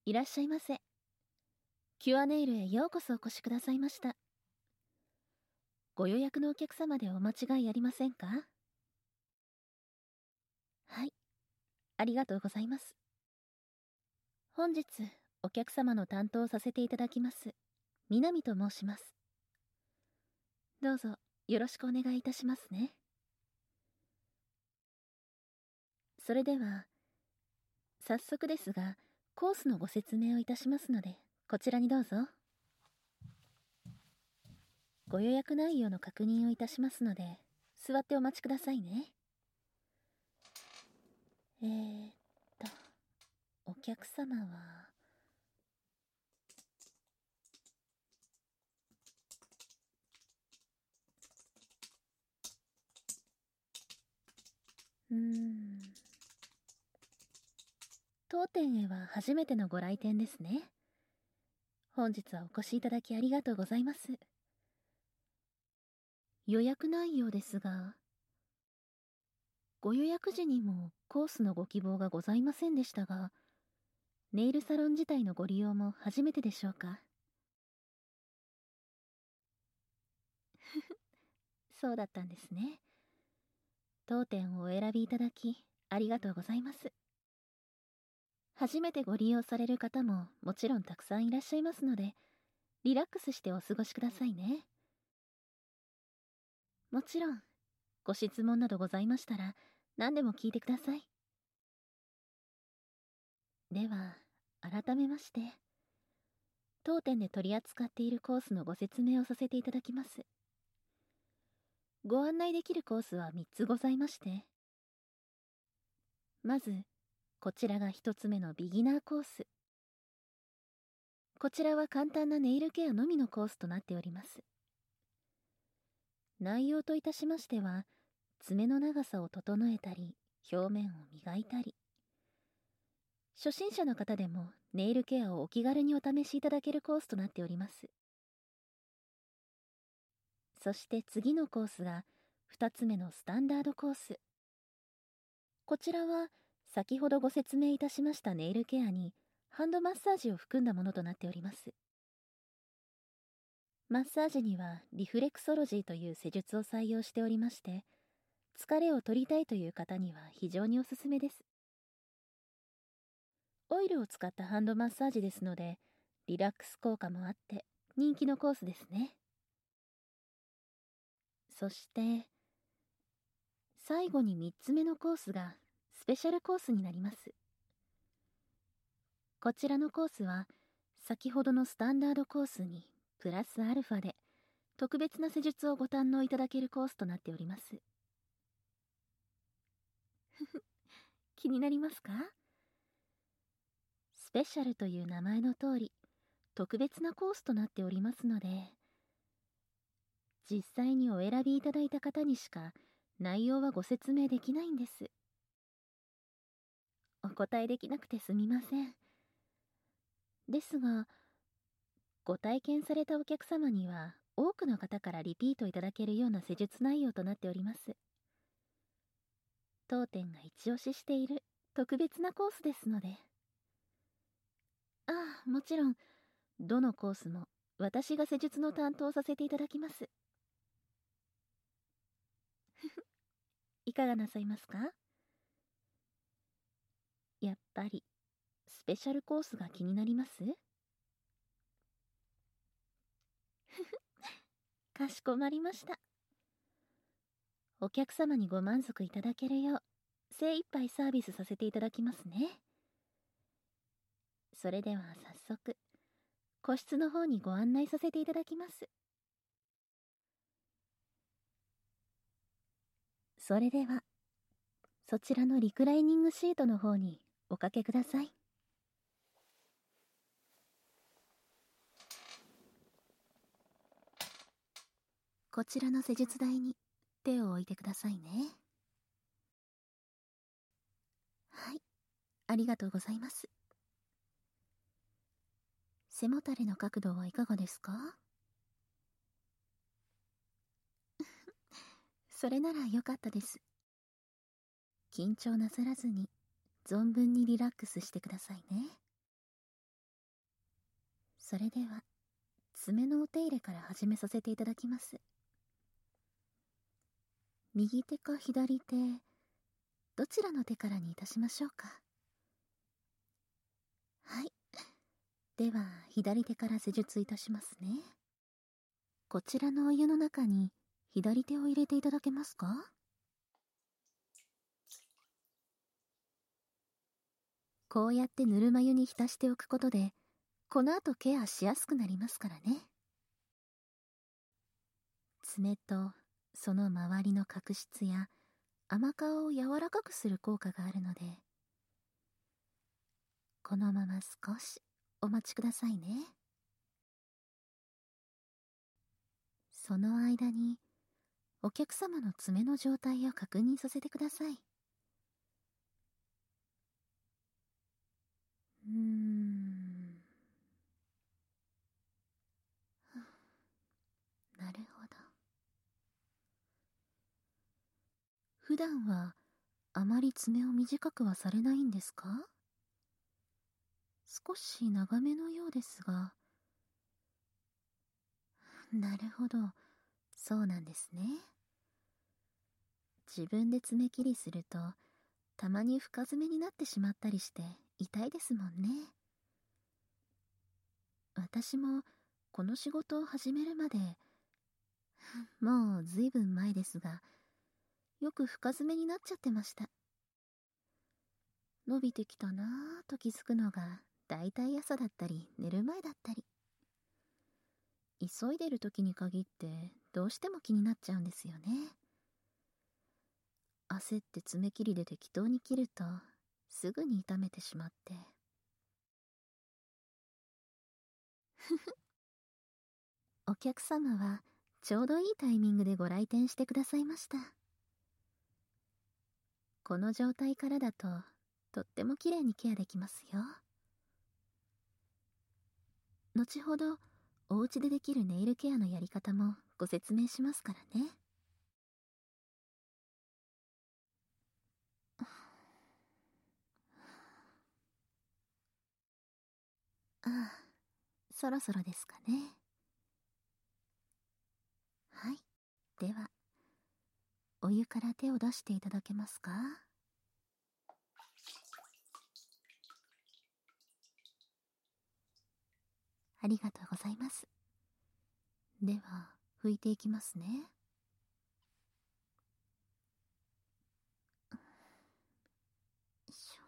いらっしゃいませ。キュアネイルへようこそお越しくださいました。ご予約のお客様でお間違いありませんか？はい、ありがとうございます。本日、お客様の担当をさせていただきます。南と申します。どうぞ、よろしくお願いいたしますね。それでは、早速ですが、コースのご説明をいたしますので、こちらにどうぞ。ご予約内容の確認をいたしますので、座ってお待ちくださいね。えーっと、お客様は、当店へは初めてのご来店ですね。本日はお越しいただきありがとうございます。予約内容ですが、ご予約時にもコースのご希望がございませんでしたが、ネイルサロン自体のご利用も初めてでしょうか？そうだったんですね。当店をお選びいただき、ありがとうございます。初めてご利用される方ももちろんたくさんいらっしゃいますので、リラックスしてお過ごしくださいね。もちろん、ご質問などございましたら、何でも聞いてください。では、改めまして、当店で取り扱っているコースのご説明をさせていただきます。ご案内できるコースは3つございまして、まず、こちらが1つ目のビギナーコース。こちらは簡単なネイルケアのみのコースとなっております。内容といたしましては、爪の長さを整えたり、表面を磨いたり、初心者の方でもネイルケアをお気軽にお試しいただけるコースとなっております。そして次のコースが2つ目のスタンダードコース。こちらは先ほどご説明いたしましたネイルケアにハンドマッサージを含んだものとなっております。マッサージにはリフレクソロジーという施術を採用しておりまして、疲れを取りたいという方には非常におすすめです。オイルを使ったハンドマッサージですので、リラックス効果もあって人気のコースですね。そして最後に3つ目のコースがスペシャルコースになります。こちらのコースは先ほどのスタンダードコースにプラスアルファで特別な施術をご堪能いただけるコースとなっております。気になりますか？スペシャルという名前の通り特別なコースとなっておりますので、実際にお選びいただいた方にしか内容はご説明できないんです。お答えできなくてすみません。ですが、ご体験されたお客様には多くの方からリピートいただけるような施術内容となっております。当店が一押ししている特別なコースですので。ああ、もちろん、どのコースも私が施術の担当させていただきます。いかがなさいますか？やっぱり、スペシャルコースが気になります？かしこまりました。お客様にご満足いただけるよう、精一杯サービスさせていただきますね。それでは早速、個室の方にご案内させていただきます。それでは、そちらのリクライニングシートの方におかけください。こちらの施術台に手を置いてくださいね。はい、ありがとうございます。背もたれの角度はいかがですか？それならよかったです。緊張なさらずに存分にリラックスしてくださいね。 それでは、爪のお手入れから始めさせていただきます。右手か左手、どちらの手からにいたしましょうか。はい。では、左手から施術いたしますね。こちらのお湯の中に左手を入れていただけますか？こうやってぬるま湯に浸しておくことで、この後ケアしやすくなりますからね。爪とその周りの角質や甘皮を柔らかくする効果があるので、このまま少しお待ちくださいね。その間にお客様の爪の状態を確認させてください。なるほど。普段はあまり爪を短くはされないんですか？少し長めのようですが。なるほど、そうなんですね。自分で爪切りすると、たまに深爪になってしまったりして痛いですもんね。私もこの仕事を始めるまで、もうずいぶん前ですが、よく深爪になっちゃってました。伸びてきたなぁと気づくのがだいたい朝だったり寝る前だったり。急いでる時に限ってどうしても気になっちゃうんですよね。焦って爪切りで適当に切るとすぐに痛めてしまって。お客様はちょうどいいタイミングでご来店してくださいました。この状態からだととっても綺麗にケアできますよ。後ほどお家でできるネイルケアのやり方もご説明しますからね。ああ、そろそろですかね。はい。では、お湯から手を出していただけますか？ありがとうございます。では、拭いていきますね。よいしょ。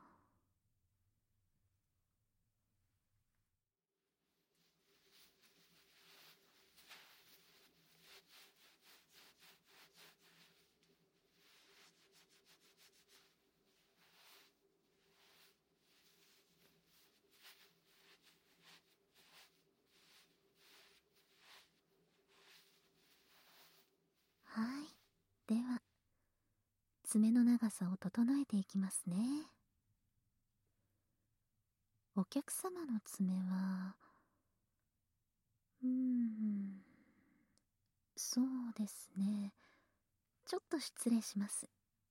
はい。では、爪の長さを整えていきますね。お客様の爪は、そうですね。ちょっと失礼します。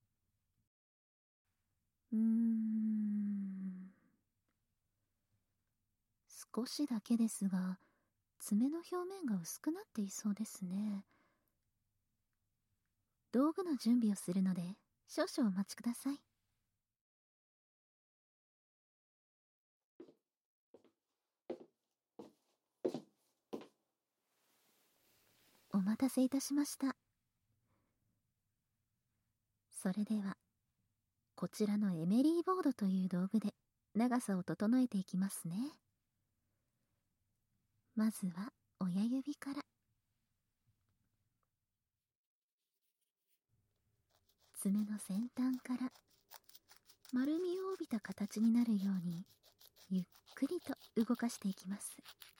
うーん、少しだけですが、爪の表面が薄くなっていそうですね。道具の準備をするので、少々お待ちください。お待たせいたしました。それでは、こちらのエメリーボードという道具で長さを整えていきますね。まずは親指から。爪の先端から丸みを帯びた形になるようにゆっくりと動かしていきます。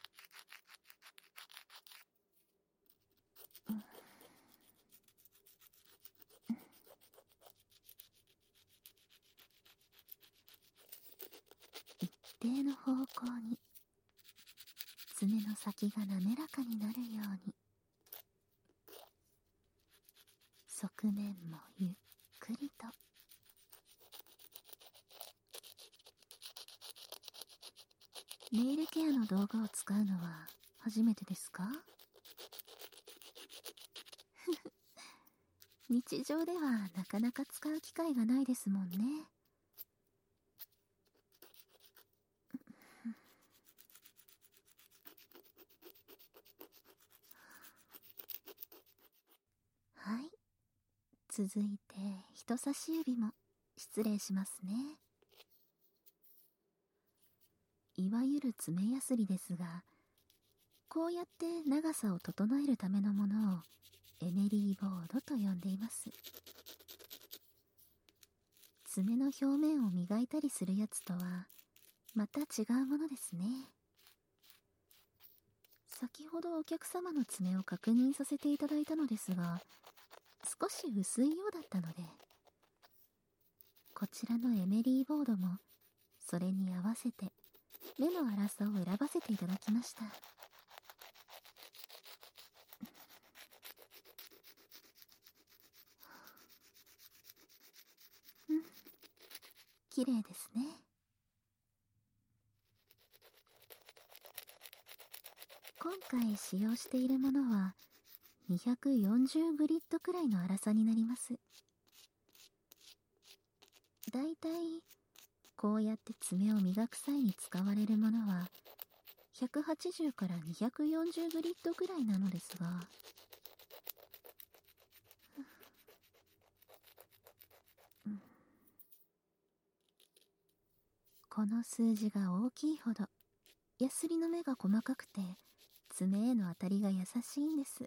一定の方向に爪の先が滑らかになるように、側面もゆっくりと。 ネイルケアの道具を使うのは初めてですか？日常ではなかなか使う機会がないですもんね。はい。続いて人差し指も失礼しますね。いわゆる爪やすりですが、こうやって長さを整えるためのものをエメリーボードと呼んでいます。爪の表面を磨いたりするやつとはまた違うものですね。先ほどお客様の爪を確認させていただいたのですが、少し薄いようだったので、こちらのエメリーボードもそれに合わせて目の粗さを選ばせていただきました。うん、綺麗ですね。今回使用しているものは240グリッドくらいの粗さになります。だいたいこうやって爪を磨く際に使われるものは180から240グリッドくらいなのですが、この数字が大きいほどヤスリの目が細かくて爪への当たりが優しいんです。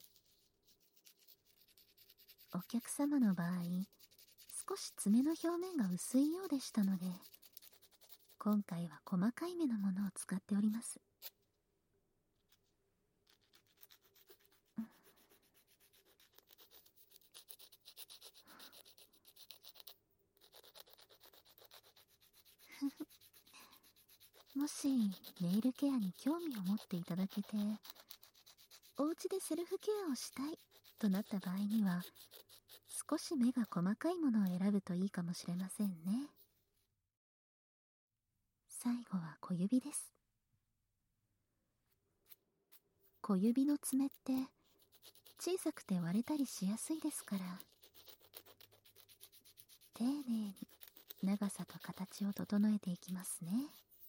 お客様の場合、少し爪の表面が薄いようでしたので、今回は細かい目のものを使っております。もしネイルケアに興味を持っていただけて、お家でセルフケアをしたいとなった場合には、少し目が細かいものを選ぶといいかもしれませんね。最後は小指です。小指の爪って小さくて割れたりしやすいですから、丁寧に長さと形を整えていきますね。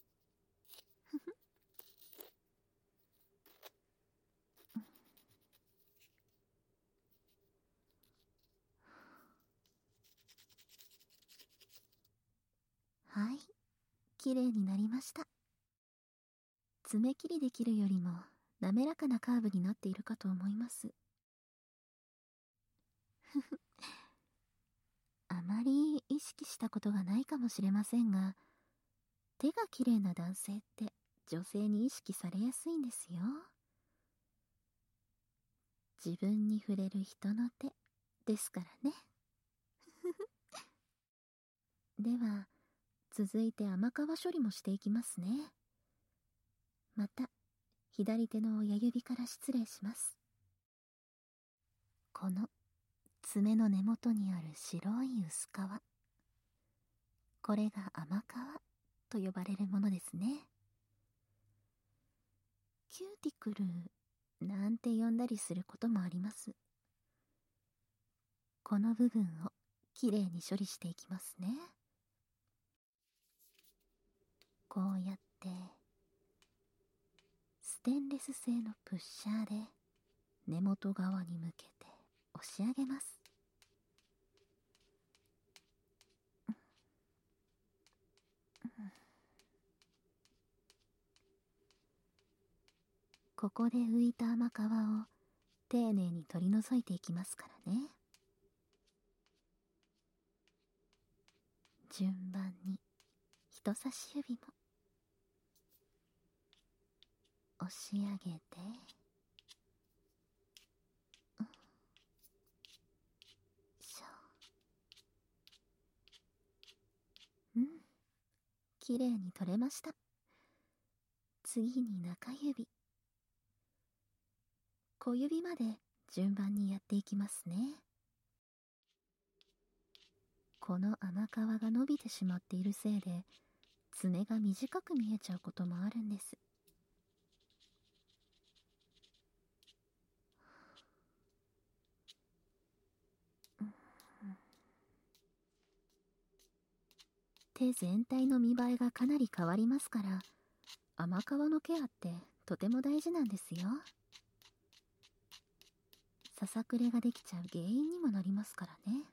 はい、綺麗になりました。爪切りできるよりも滑らかなカーブになっているかと思います。あまり意識したことがないかもしれませんが、手が綺麗な男性って女性に意識されやすいんですよ。自分に触れる人の手ですからね。では、続いて甘皮処理もしていきますね。また、左手の親指から失礼します。この爪の根元にある白い薄皮、これが甘皮と呼ばれるものですね。キューティクルなんて呼んだりすることもあります。この部分をきれいに処理していきますね。こうやってステンレス製のプッシャーで根元側に向けて押し上げます。ここで浮いた甘皮を丁寧に取り除いていきますからね。順番に人差し指も押し上げて、しょ。きれいに取れました。次に中指、小指まで順番にやっていきますね。この甘皮が伸びてしまっているせいで爪が短く見えちゃうこともあるんです。 手全体の見栄えがかなり変わりますから、甘皮のケアってとても大事なんですよ。ささくれができちゃう原因にもなりますからね。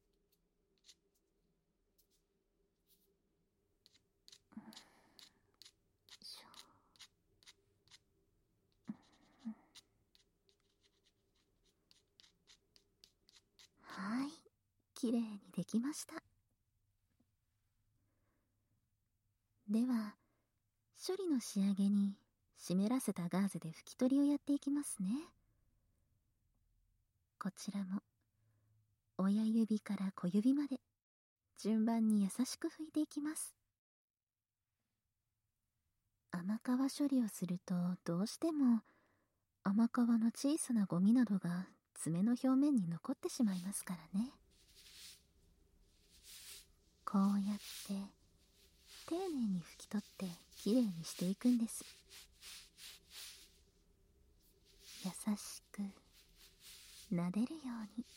はい、きれいにできました。では、処理の仕上げに湿らせたガーゼで拭き取りをやっていきますね。こちらも親指から小指まで順番に優しく拭いていきます。甘皮処理をするとどうしても甘皮の小さなゴミなどが爪の表面に残ってしまいますからね。こうやって丁寧に拭き取ってきれいにしていくんです。優しく撫でるように。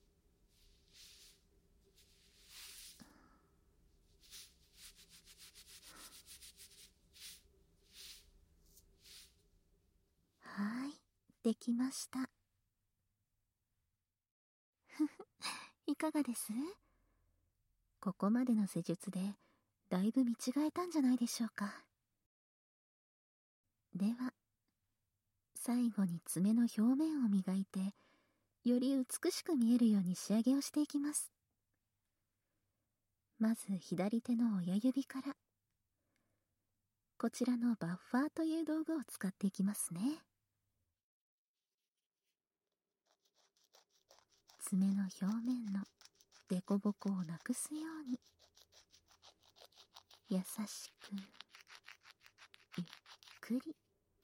はい、できました。ふふ、いかがです？ここまでの施術でだいぶ見違えたんじゃないでしょうか。では、最後に爪の表面を磨いて、より美しく見えるように仕上げをしていきます。まず左手の親指から、こちらのバッファーという道具を使っていきますね。爪の表面のデコボコをなくすように、優しくゆっくり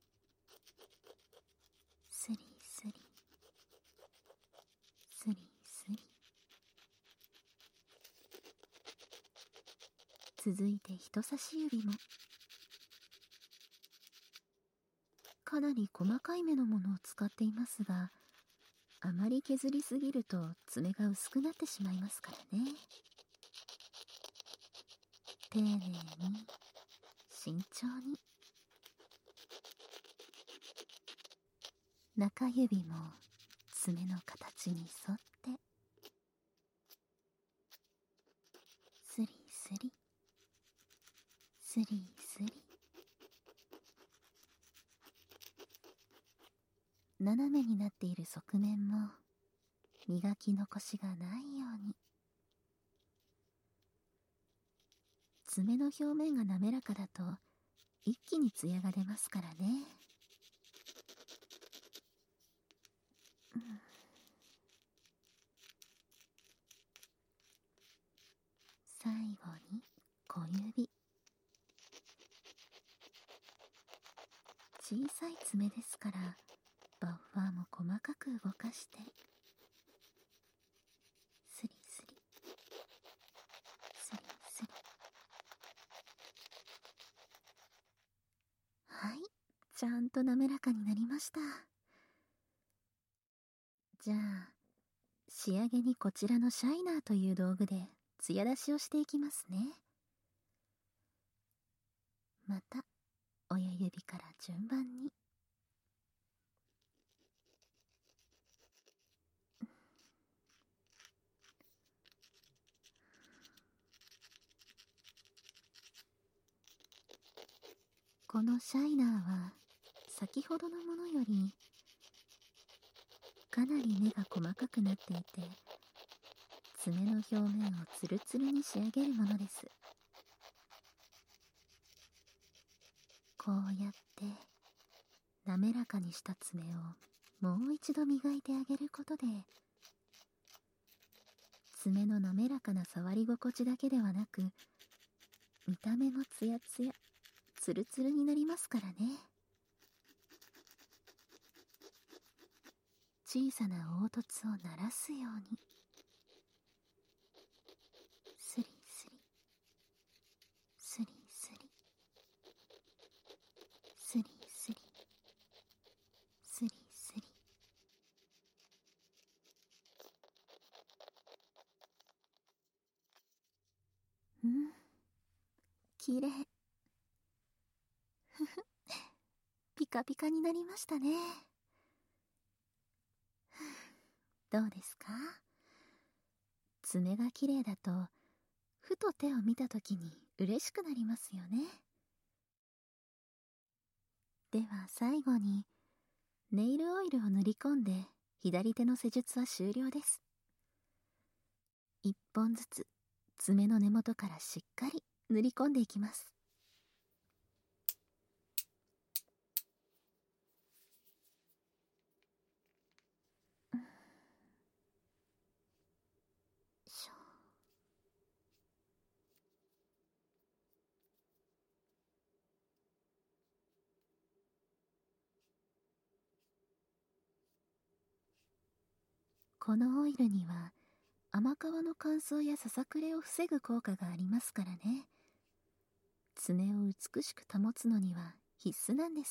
スリスリスリスリ。続いて人差し指もかなり細かい目のものを使っていますが、あまり削りすぎると爪が薄くなってしまいますからね。丁寧に慎重に。中指も爪の形に沿ってスリスリスリスリ。斜めになっている側面も磨き残しがないように。爪の表面が滑らかだと一気にツヤが出ますからね。最後に小指。小さい爪ですから、バッファーも細かく動かしてスリスリスリスリ。はい、ちゃんと滑らかになりました。じゃあ仕上げにこちらのシャイナーという道具でツヤ出しをしていきますね。また親指から順番に。このシャイナーは先ほどのものよりかなり目が細かくなっていて、爪の表面をツルツルに仕上げるものです。こうやって滑らかにした爪をもう一度磨いてあげることで、爪の滑らかな触り心地だけではなく、見た目もツヤツヤツルツルになりますからね。小さな凹凸を鳴らすようにスリスリスリスリスリスリスリスリ。 きれい。ふふ、ピカピカになりましたね。どうですか？爪がきれいだと、ふと手を見たときに嬉しくなりますよね。では最後に、ネイルオイルを塗り込んで左手の施術は終了です。一本ずつ爪の根元からしっかり塗り込んでいきます。しょ。このオイルには甘皮の乾燥やささくれを防ぐ効果がありますからね。爪を美しく保つのには必須なんです。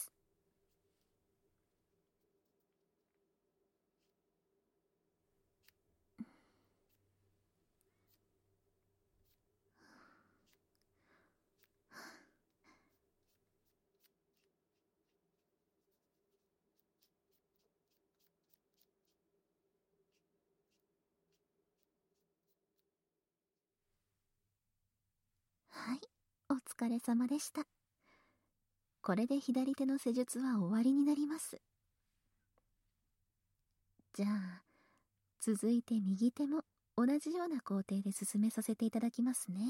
はい、お疲れ様でした。これで左手の施術は終わりになります。じゃあ、続いて右手も同じような工程で進めさせていただきますね。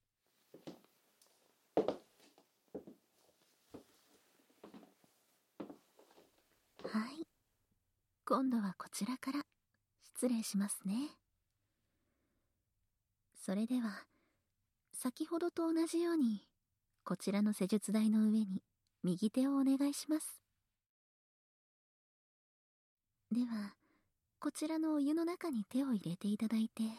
はい、今度はこちらから失礼しますね。それでは、先ほどと同じように、こちらの施術台の上に右手をお願いします。では、こちらのお湯の中に手を入れていただいて、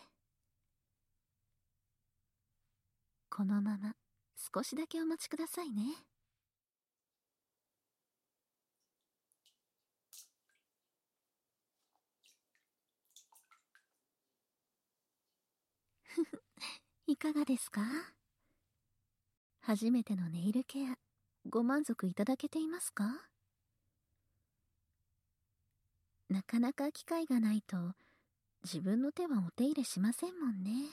このまま少しだけお待ちくださいね。ふふ、いかがですか？初めてのネイルケア、ご満足いただけていますか？なかなか機会がないと、自分の手はお手入れしませんもんね。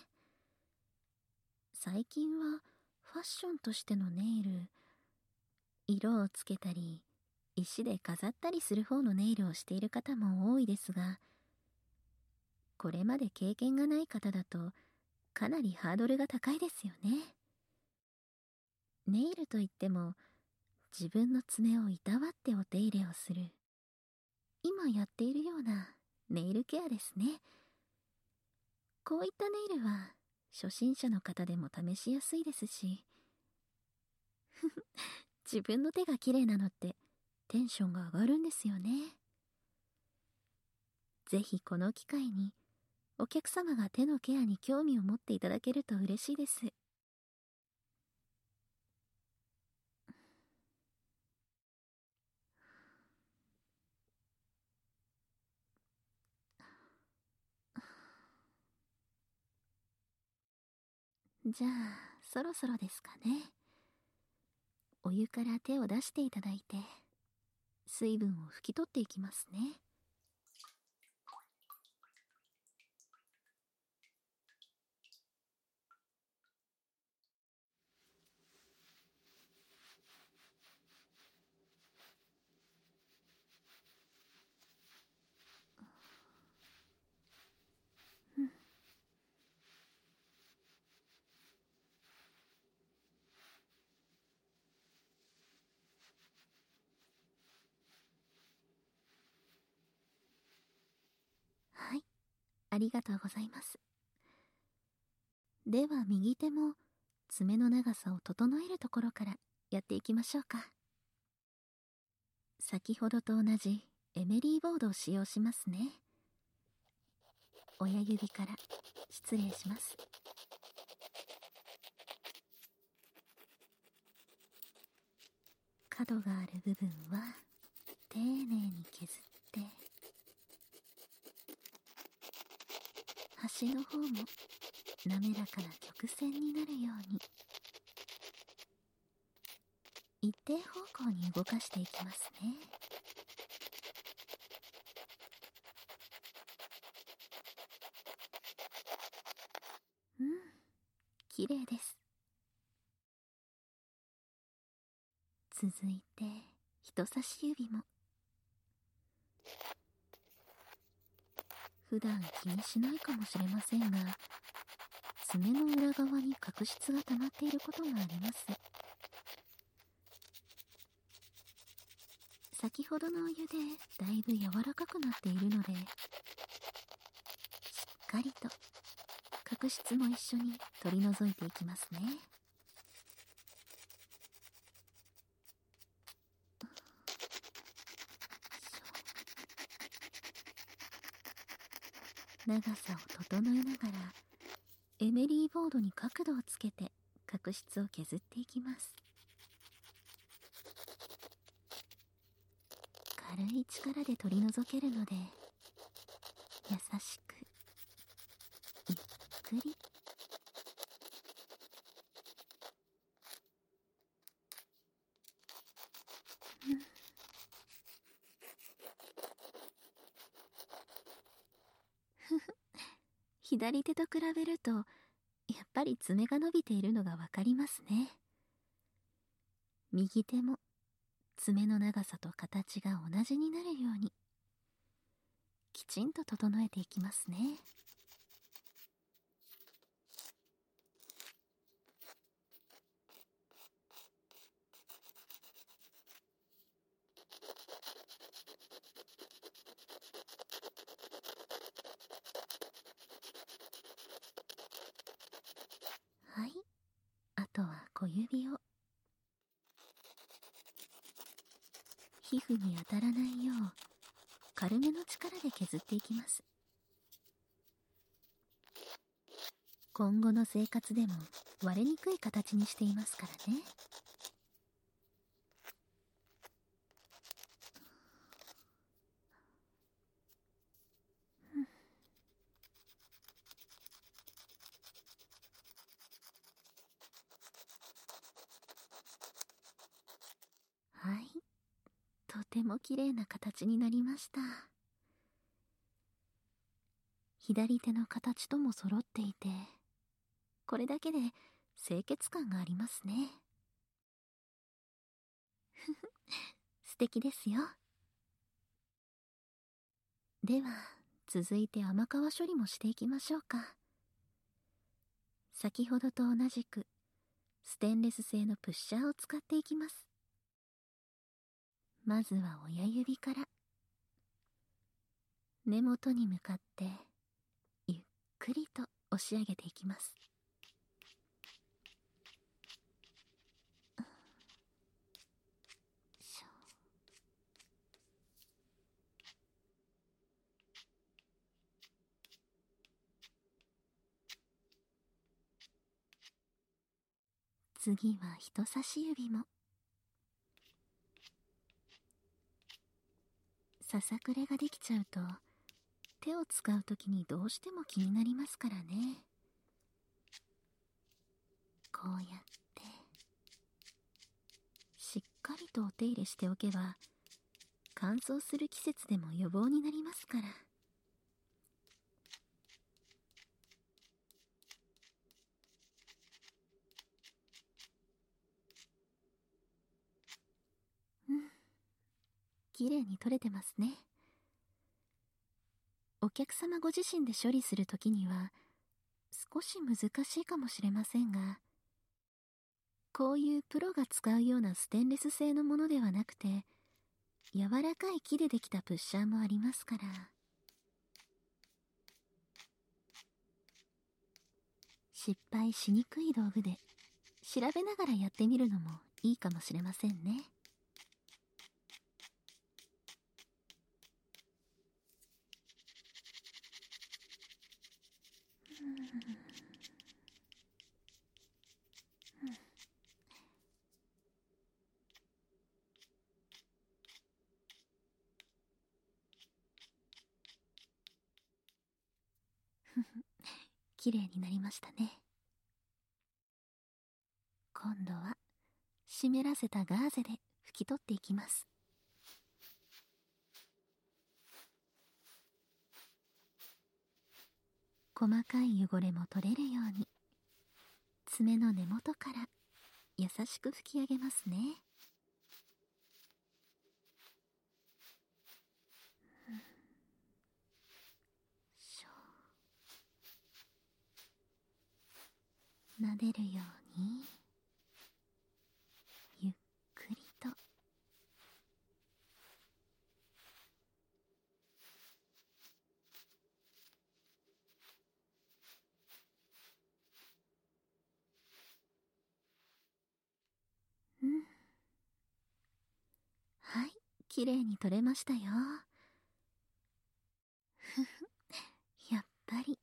最近はファッションとしてのネイル、色をつけたり、石で飾ったりする方のネイルをしている方も多いですが、これまで経験がない方だと、かなりハードルが高いですよね。ネイルといっても、自分の爪をいたわってお手入れをする、今やっているようなネイルケアですね。こういったネイルは初心者の方でも試しやすいですし、自分の手が綺麗なのってテンションが上がるんですよね。ぜひこの機会にお客様が手のケアに興味を持っていただけると嬉しいです。じゃあそろそろですかね。お湯から手を出していただいて、水分を拭き取っていきますね。うん、はい、ありがとうございます。では右手も爪の長さを整えるところからやっていきましょうか。先ほどと同じエメリーボードを使用しますね。親指から失礼します。角がある部分は丁寧に削って、端の方も滑らかな曲線になるように一定方向に動かしていきますね。うん、綺麗です。続いて人差し指も。普段気にしないかもしれませんが、爪の裏側に角質が溜まっていることがあります。先ほどのお湯でだいぶ柔らかくなっているので、しっかりと角質も一緒に取り除いていきますね。長さを整えながらエメリーボードに角度をつけて角質を削っていきます。軽い力で取り除けるので、優しくゆっくり。左手と比べるとやっぱり爪が伸びているのがわかりますね。右手も爪の長さと形が同じになるようにきちんと整えていきますね。はい、あとは小指を皮膚に当たらないよう軽めの力で削っていきます。今後の生活でも割れにくい形にしていますからね。はい、とても綺麗な形になりました。左手の形とも揃っていて、これだけで清潔感がありますね。素敵ですよ。では続いて甘皮処理もしていきましょうか。先ほどと同じくステンレス製のプッシャーを使っていきます。まずは親指から根元に向かってゆっくりと押し上げていきます。次は人差し指も。ささくれができちゃうと手を使うときにどうしても気になりますからね。こうやってしっかりとお手入れしておけば乾燥する季節でも予防になりますから。うん、綺麗に取れてますね。お客様ご自身で処理するときには少し難しいかもしれませんが、こういうプロが使うようなステンレス製のものではなくて、柔らかい木でできたプッシャーもありますから、失敗しにくい道具で調べながらやってみるのもいいかもしれませんね。綺麗になりましたね。今度は湿らせたガーゼで拭き取っていきます。細かい汚れも取れるように爪の根元から優しく拭き上げますね。撫でるようにゆっくりと。はい、きれいに取れましたよ。ふふ、やっぱり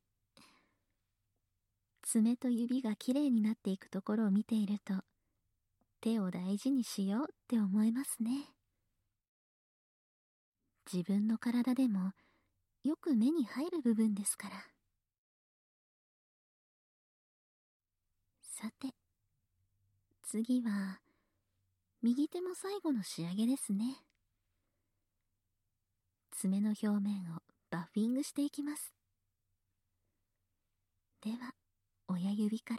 爪と指がきれいになっていくところを見ていると、手を大事にしようって思えますね。自分の体でもよく目に入る部分ですから。さて、次は右手も最後の仕上げですね。爪の表面をバフィングしていきます。では、親指から。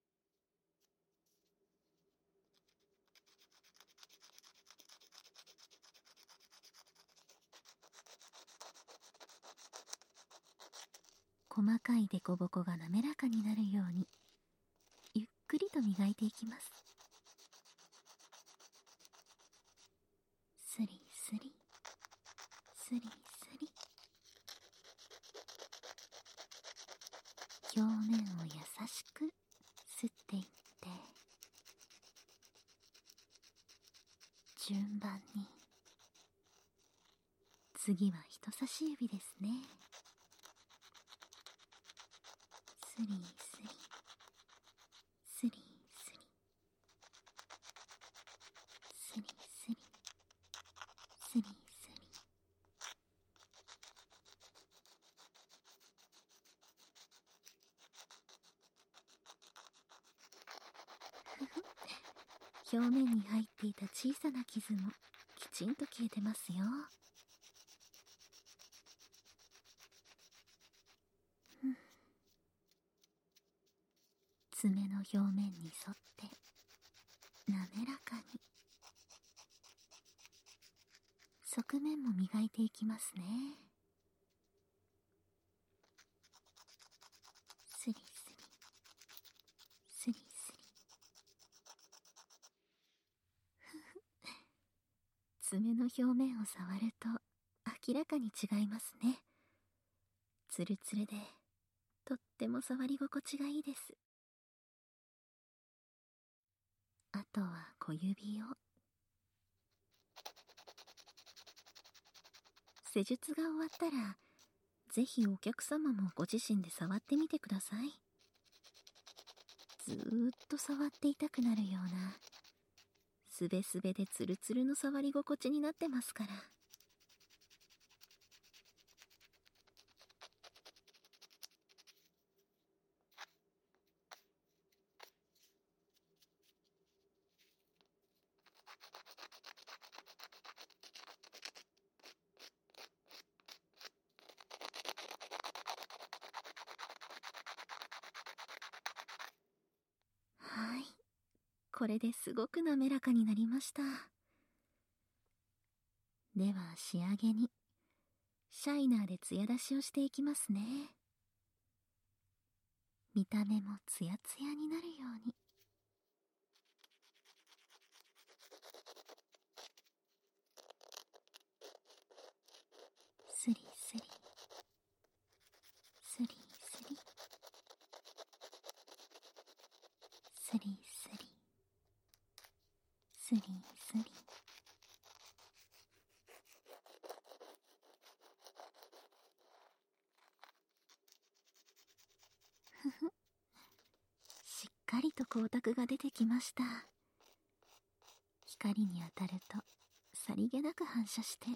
細かいデコボコが滑らかになるようにゆっくりと磨いていきます。スリスリスリスリ、表面を優しくすっていって、順番に。次は人差し指ですね。スリスリスリスリスリスリスリスリ。表面に入っていた小さな傷もきちんと消えてますよ。爪の表面に沿って滑らかに。側面も磨いていきますね。スリスリスリスリ。爪の表面を触ると明らかに違いますね。ツルツルでとっても触り心地がいいです。あとは小指を。施術が終わったらぜひお客様もご自身で触ってみてください。ずーっと触っていたくなるようなすべすべでツルツルの触り心地になってますから。はい、これですごく滑らかになりました。では仕上げにシャイナーでツヤ出しをしていきますね。見た目もツヤツヤになるように。スリスリスリスリスリスリスリスリ。ふふ、しっかりと光沢が出てきました。光に当たるとさりげなく反射して、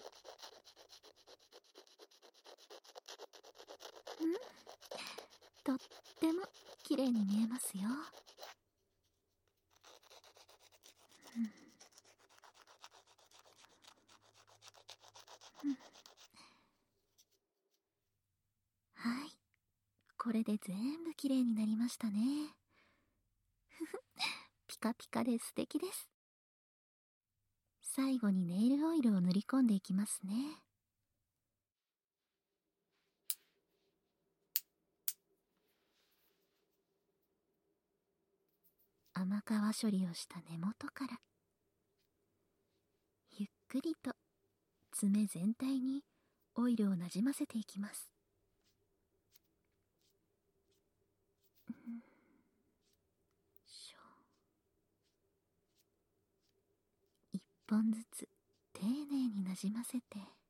とっても綺麗に見えますよ。 れで全部きれいになりましたね。ふふ、ピカピカで素敵です。最後にネイルオイルを塗り込んでいきますね。甘皮処理をした根元からゆっくりと爪全体にオイルをなじませていきます。一本ずつ丁寧になじませて、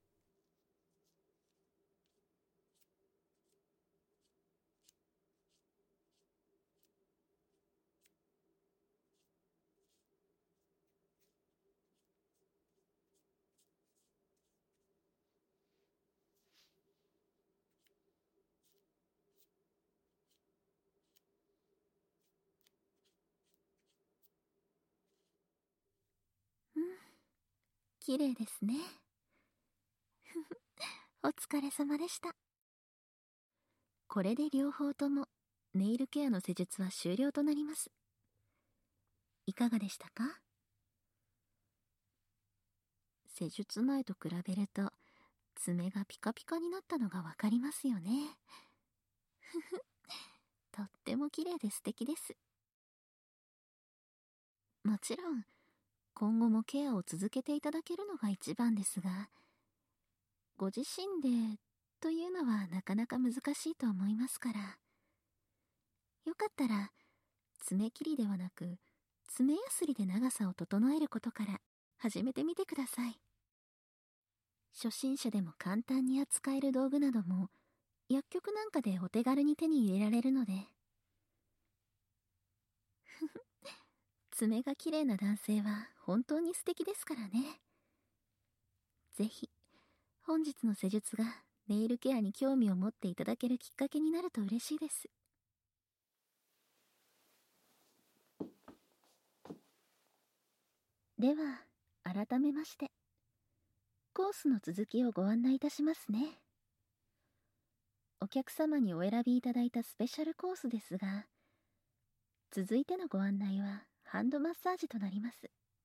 綺麗ですね。お疲れ様でした。これで両方ともネイルケアの施術は終了となります。いかがでしたか？施術前と比べると爪がピカピカになったのがわかりますよね。とっても綺麗で素敵です。もちろん今後もケアを続けていただけるのが一番ですが、ご自身でというのはなかなか難しいと思いますから、よかったら爪切りではなく爪やすりで長さを整えることから始めてみてください。初心者でも簡単に扱える道具なども薬局なんかでお手軽に手に入れられるので。爪が綺麗な男性は本当に素敵ですからね。ぜひ本日の施術がネイルケアに興味を持っていただけるきっかけになると嬉しいです。では改めましてコースの続きをご案内いたしますね。お客様にお選びいただいたスペシャルコースですが、続いてのご案内はハンドマッサージとなります。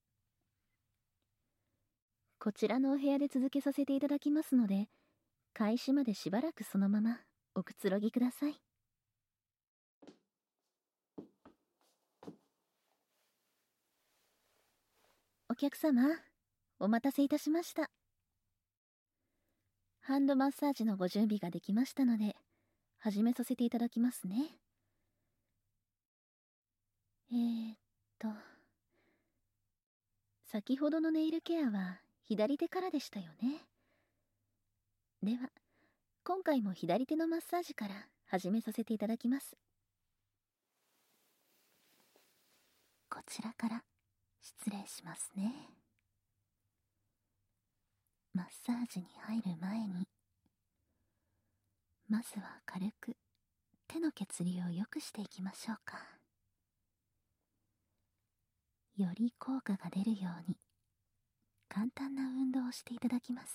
こちらのお部屋で続けさせていただきますので、開始までしばらくそのままおくつろぎください。お客様、お待たせいたしました。ハンドマッサージのご準備ができましたので、始めさせていただきますね。先ほどのネイルケアは左手からでしたよね。では、今回も左手のマッサージから始めさせていただきます。こちらから失礼しますね。マッサージに入る前に、まずは軽く手の血流を良くしていきましょうか。より効果が出るように簡単な運動をしていただきます。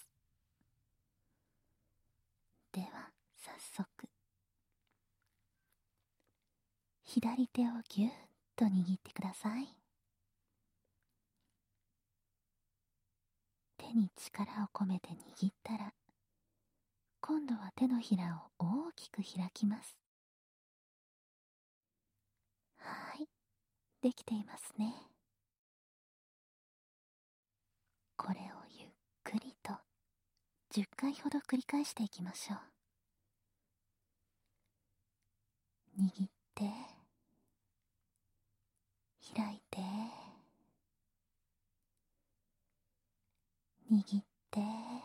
では早速、左手をぎゅーっと握ってください。手に力を込めて握ったら、今度は手のひらを大きく開きます。はい、できていますね。これをゆっくりと10回ほど繰り返していきましょう。握って開いて握って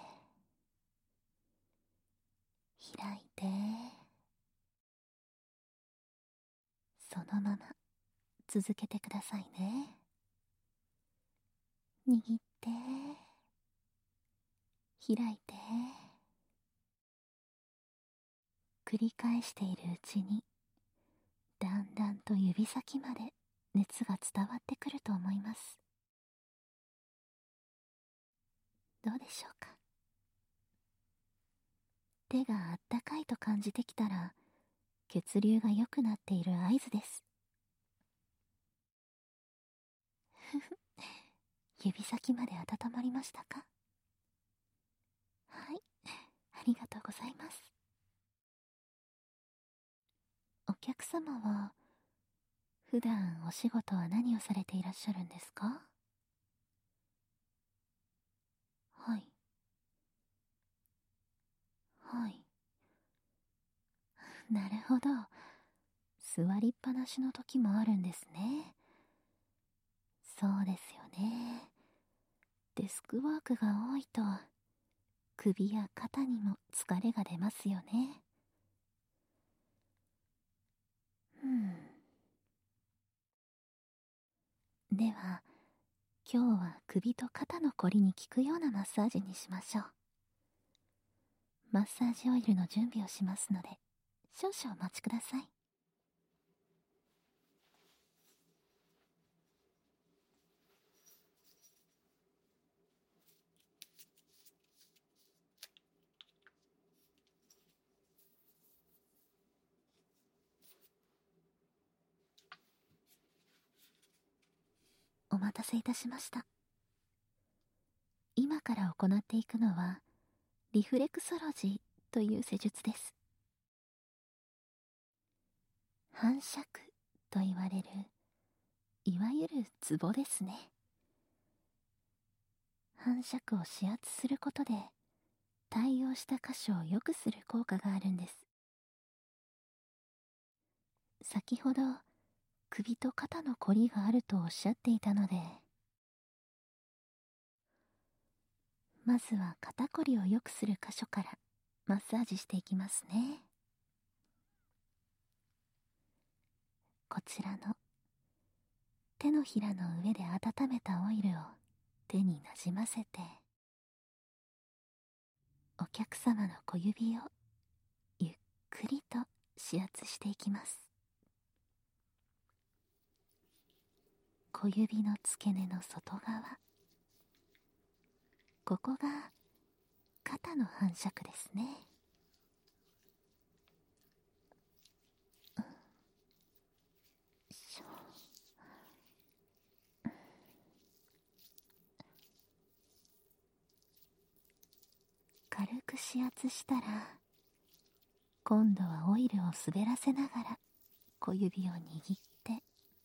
開いて、そのまま続けてくださいね。握って開いて、繰り返しているうちにだんだんと指先まで熱が伝わってくると思います。どうでしょうか。手があったかいと感じてきたら、 血流が良くなっている合図です。指先まで温まりましたか？はい、ありがとうございます。お客様は、普段お仕事は何をされていらっしゃるんですか？はい。はい。なるほど。座りっぱなしの時もあるんですね。そうですよね。デスクワークが多いと、首や肩にも疲れが出ますよね。うん。では、今日は首と肩のこりに効くようなマッサージにしましょう。マッサージオイルの準備をしますので、少々お待ちください。お待たせいたしました。今から行っていくのは、リフレクソロジーという施術です。反射区と言われる、いわゆるツボですね。反射区を指圧することで、対応した箇所を良くする効果があるんです。先ほど、首と肩のこりがあるとおっしゃっていたので、まずは肩こりを良くする箇所からマッサージしていきますね。こちらの手のひらの上で温めたオイルを手になじませて、お客様の小指をゆっくりと指圧していきます。小指の付け根の外側、ここが肩の反射区ですね。しょ軽く指圧したら、今度はオイルを滑らせながら小指を握って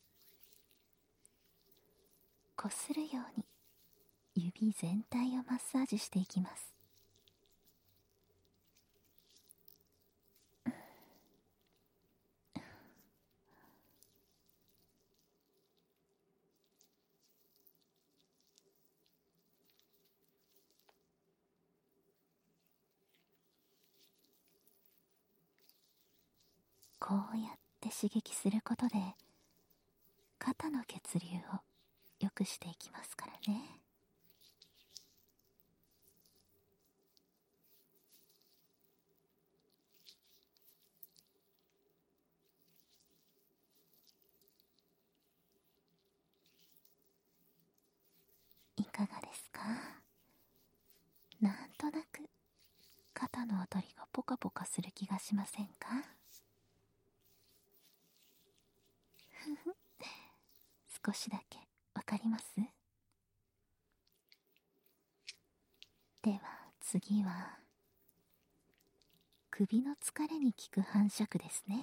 こするように指全体をマッサージしていきます。こうやって刺激することで肩の血流を良くしていきますからね。いかがですか？なんとなく肩のあたりがポカポカする気がしませんか？ふふ、少しだけわかります？では次は首の疲れに効く反射区ですね。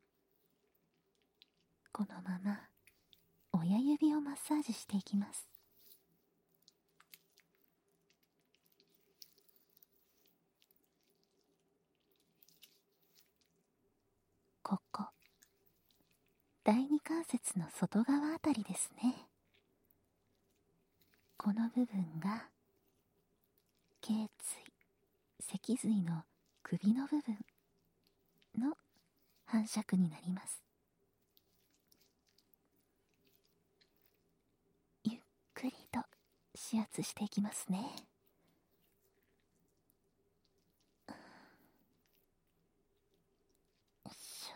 このまま親指をマッサージしていきます。ここ、第二関節の外側あたりですね。この部分が頸椎、脊髄の首の部分の反射区になります。ゆっくりと指圧していきますね。よいしょ。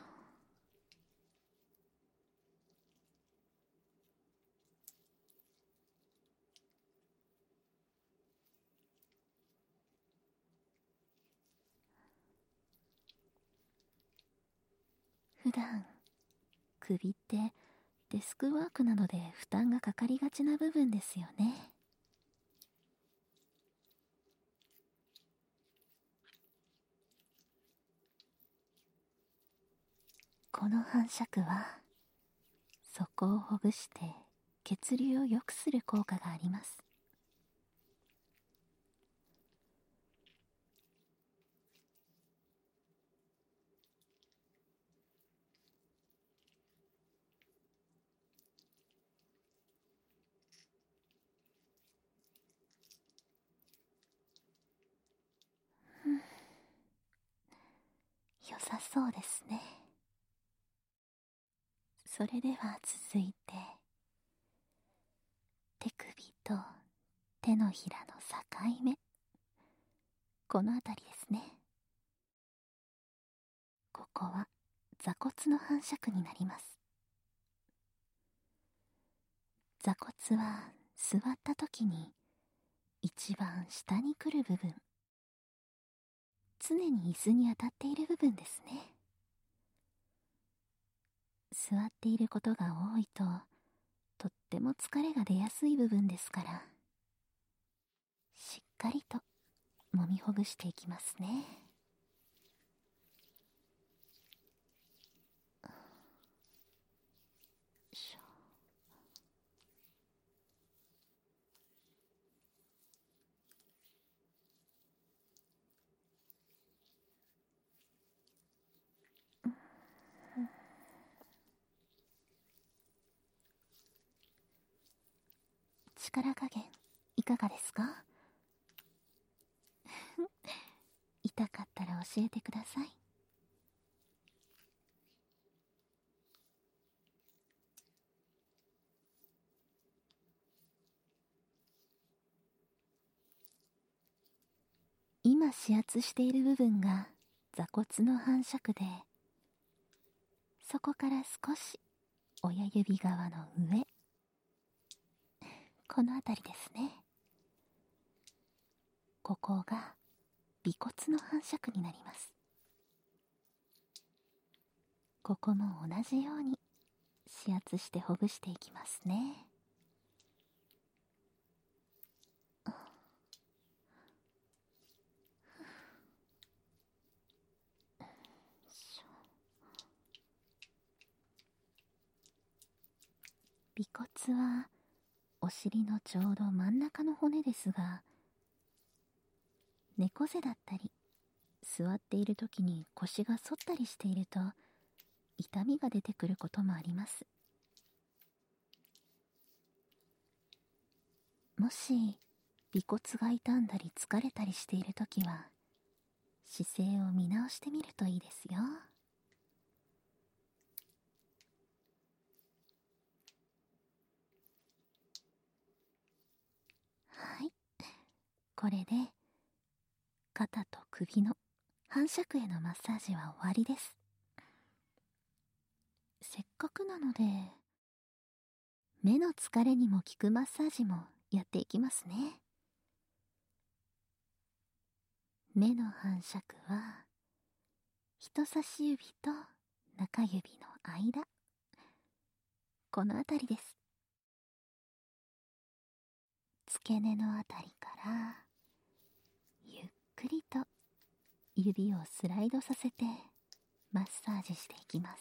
普段首ってデスクワークなどで負担がかかりがちな部分ですよね。この反射区はそこをほぐして血流を良くする効果があります。良さそうですね。それでは続いて手首と手のひらの境目、この辺りですね。ここは座骨の反射区になります。座骨は座った時に一番下に来る部分、常に椅子に当たっている部分ですね。座っていることが多いととっても疲れが出やすい部分ですから、しっかりと揉みほぐしていきますね。力加減いかがですか？痛かったら教えてください。今指圧している部分が座骨の反射区で、そこから少し親指側の上、この辺りですね。ここが尾骨の反射区になります。ここも同じように指圧してほぐしていきますね。尾骨はお尻のちょうど真ん中の骨ですが、猫背だったり座っている時に腰が反ったりしていると痛みが出てくることもあります。もし尾骨が痛んだり疲れたりしているときは、姿勢を見直してみるといいですよ。はい、これで肩と首の反射区へのマッサージは終わりです。せっかくなので目の疲れにも効くマッサージもやっていきますね。目の反射区は人差し指と中指の間、このあたりです。付け根のあたりからゆっくりと指をスライドさせてマッサージしていきます。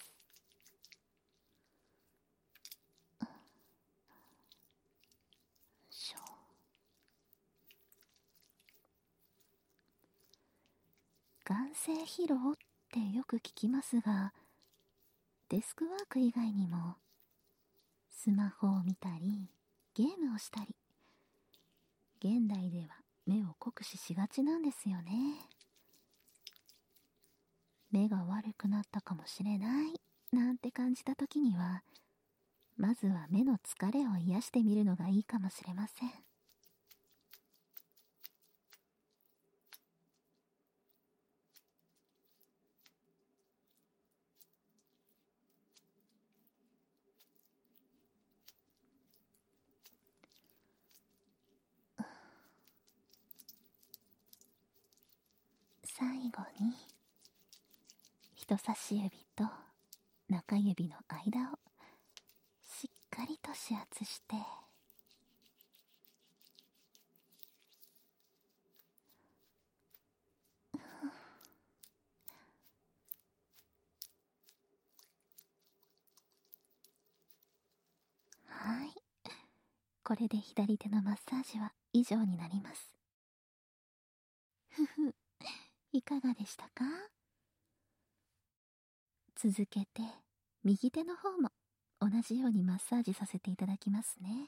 眼性疲労ってよく聞きますが、デスクワーク以外にもスマホを見たりゲームをしたり、現代では目を酷使しがちなんですよね。目が悪くなったかもしれないなんて感じた時には、まずは目の疲れを癒してみるのがいいかもしれません。最後に人差し指と中指の間をしっかりと指圧して、はい、これで左手のマッサージは以上になります。ふふ、いかがでしたか？続けて右手の方も同じようにマッサージさせていただきますね。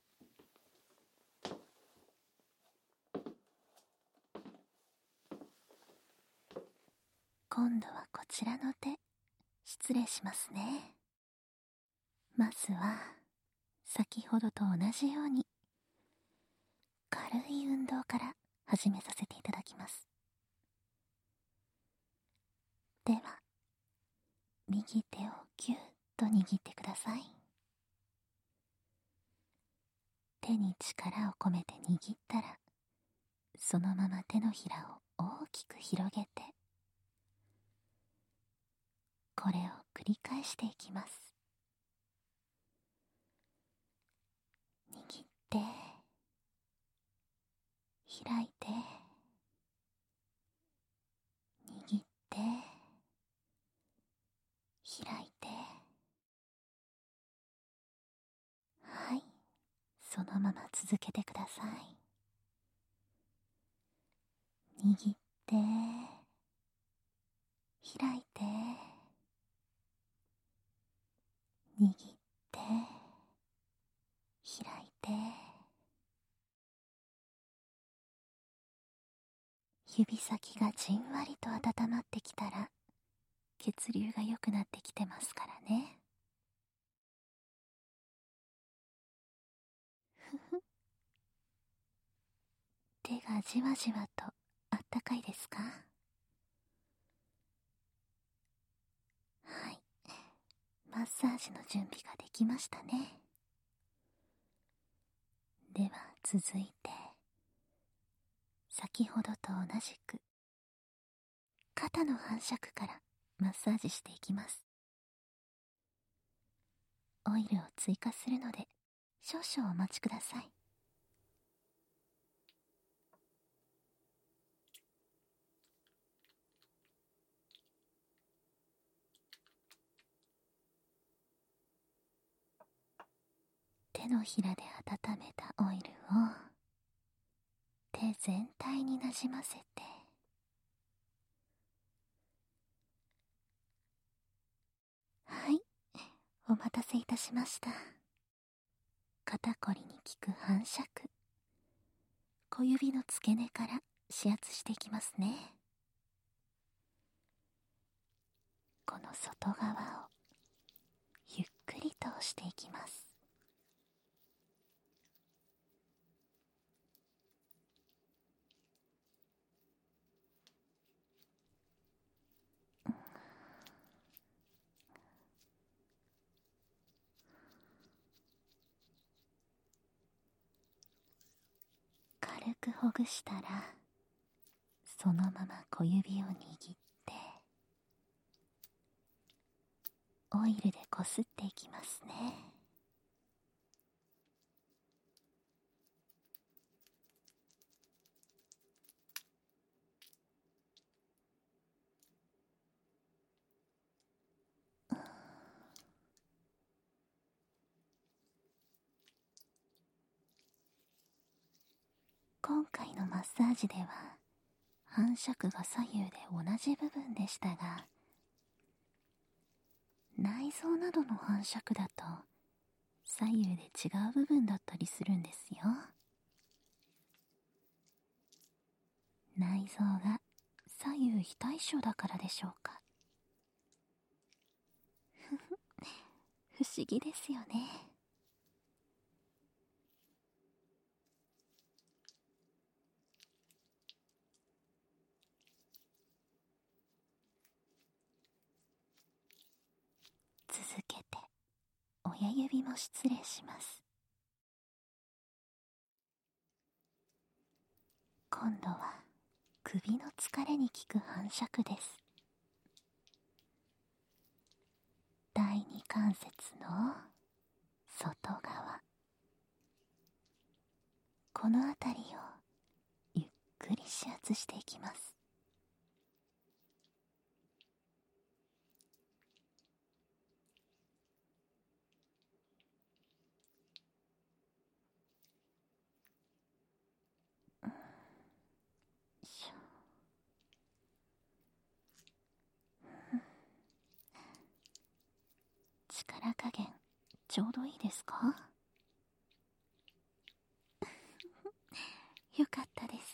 今度はこちらの手、失礼しますね。まずは先ほどと同じように軽い運動から始めさせていただきます。では右手をぎゅっと握ってください。手に力を込めて握ったら、そのまま手のひらを大きく広げて、これを繰り返していきます。握って開いて、握って開いて、はい、そのまま続けてください。握って開いて、握って開いて、指先がじんわりと温まってきたら、血流が良くなってきてますからね。ふふ、手がじわじわとあったかいですか？はい、マッサージの準備ができましたね。では続いて、先ほどと同じく肩の反射区からマッサージしていきます。オイルを追加するので少々お待ちください。手のひらで温めたオイルを手全体になじませて、はい、お待たせいたしました。肩こりに効く反射区、小指の付け根から指圧していきますね。この外側をゆっくりと押していきます。軽くほぐしたら、そのまま小指を握ってオイルでこすっていきますね。今回のマッサージでは反射区が左右で同じ部分でしたが、内臓などの反射区だと左右で違う部分だったりするんですよ。内臓が左右非対称だからでしょうか。不思議ですよね。続けて親指も失礼します。今度は首の疲れに効く反射区です。大二関節の外側、この辺りをゆっくり指圧していきます。しょ。力加減ちょうどいいですか？よかったです。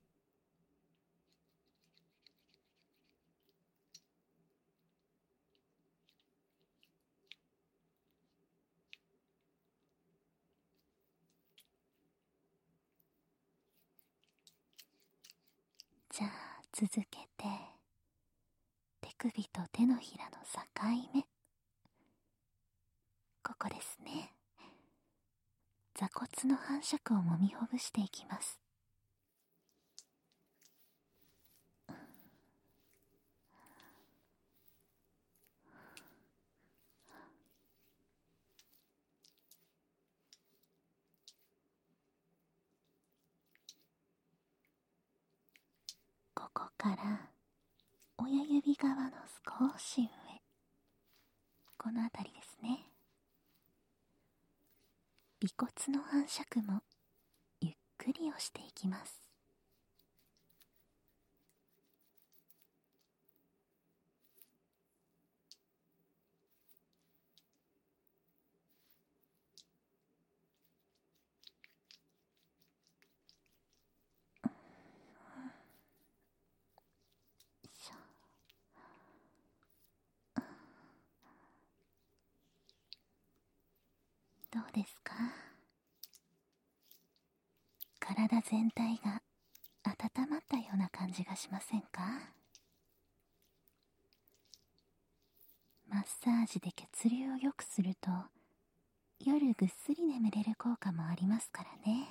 じゃあ続けて、手首と手のひらの境目、ここですね。座骨の反射区をもみほぐしていきます。ここから親指側の少し上、この辺りですね。尾骨の反射区もゆっくり押していきます。しょ。どうですか？体全体が温まったような感じがしませんか？マッサージで血流を良くすると、夜ぐっすり眠れる効果もありますからね。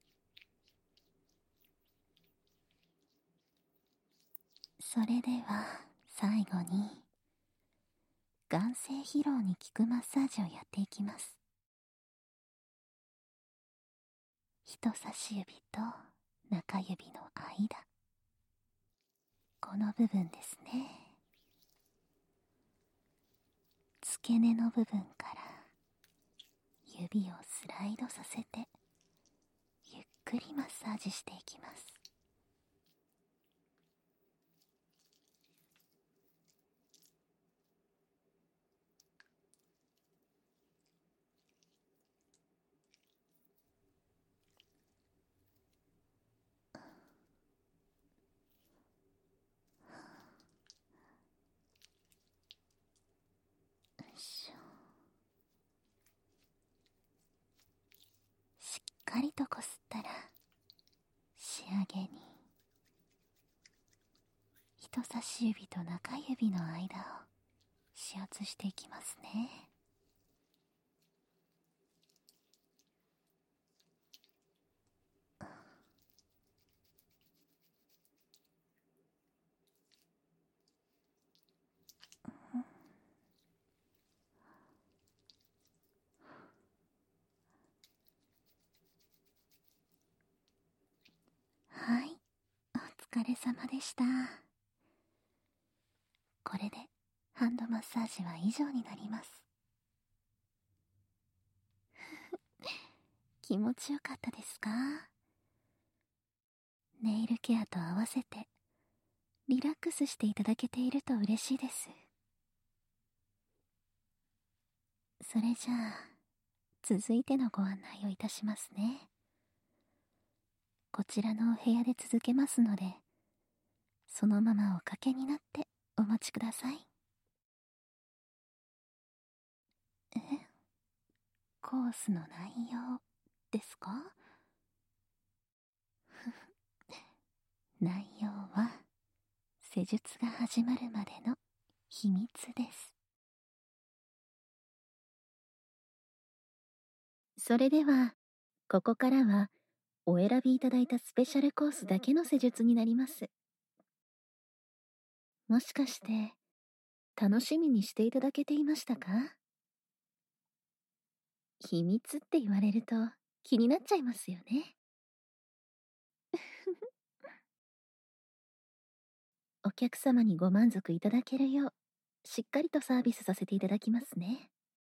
それでは最後に、眼精疲労に効くマッサージをやっていきます。人差し指と中指の間、この部分ですね。付け根の部分から指をスライドさせて、ゆっくりマッサージしていきます。しっかりとこすったら、仕上げに人差し指と中指の間を指圧していきますね。はい、お疲れ様でした。これでハンドマッサージは以上になります。気持ちよかったですか？ネイルケアと合わせてリラックスしていただけていると嬉しいです。それじゃあ続いてのご案内をいたしますね。こちらのお部屋で続けますので、そのままおかけになってお待ちください。え、コースの内容ですか？内容は施術が始まるまでの秘密です。それではここからはお選びいただいたスペシャルコースだけの施術になります。もしかして楽しみにしていただけていましたか？秘密って言われると気になっちゃいますよね。お客様にご満足いただけるよう、しっかりとサービスさせていただきますね。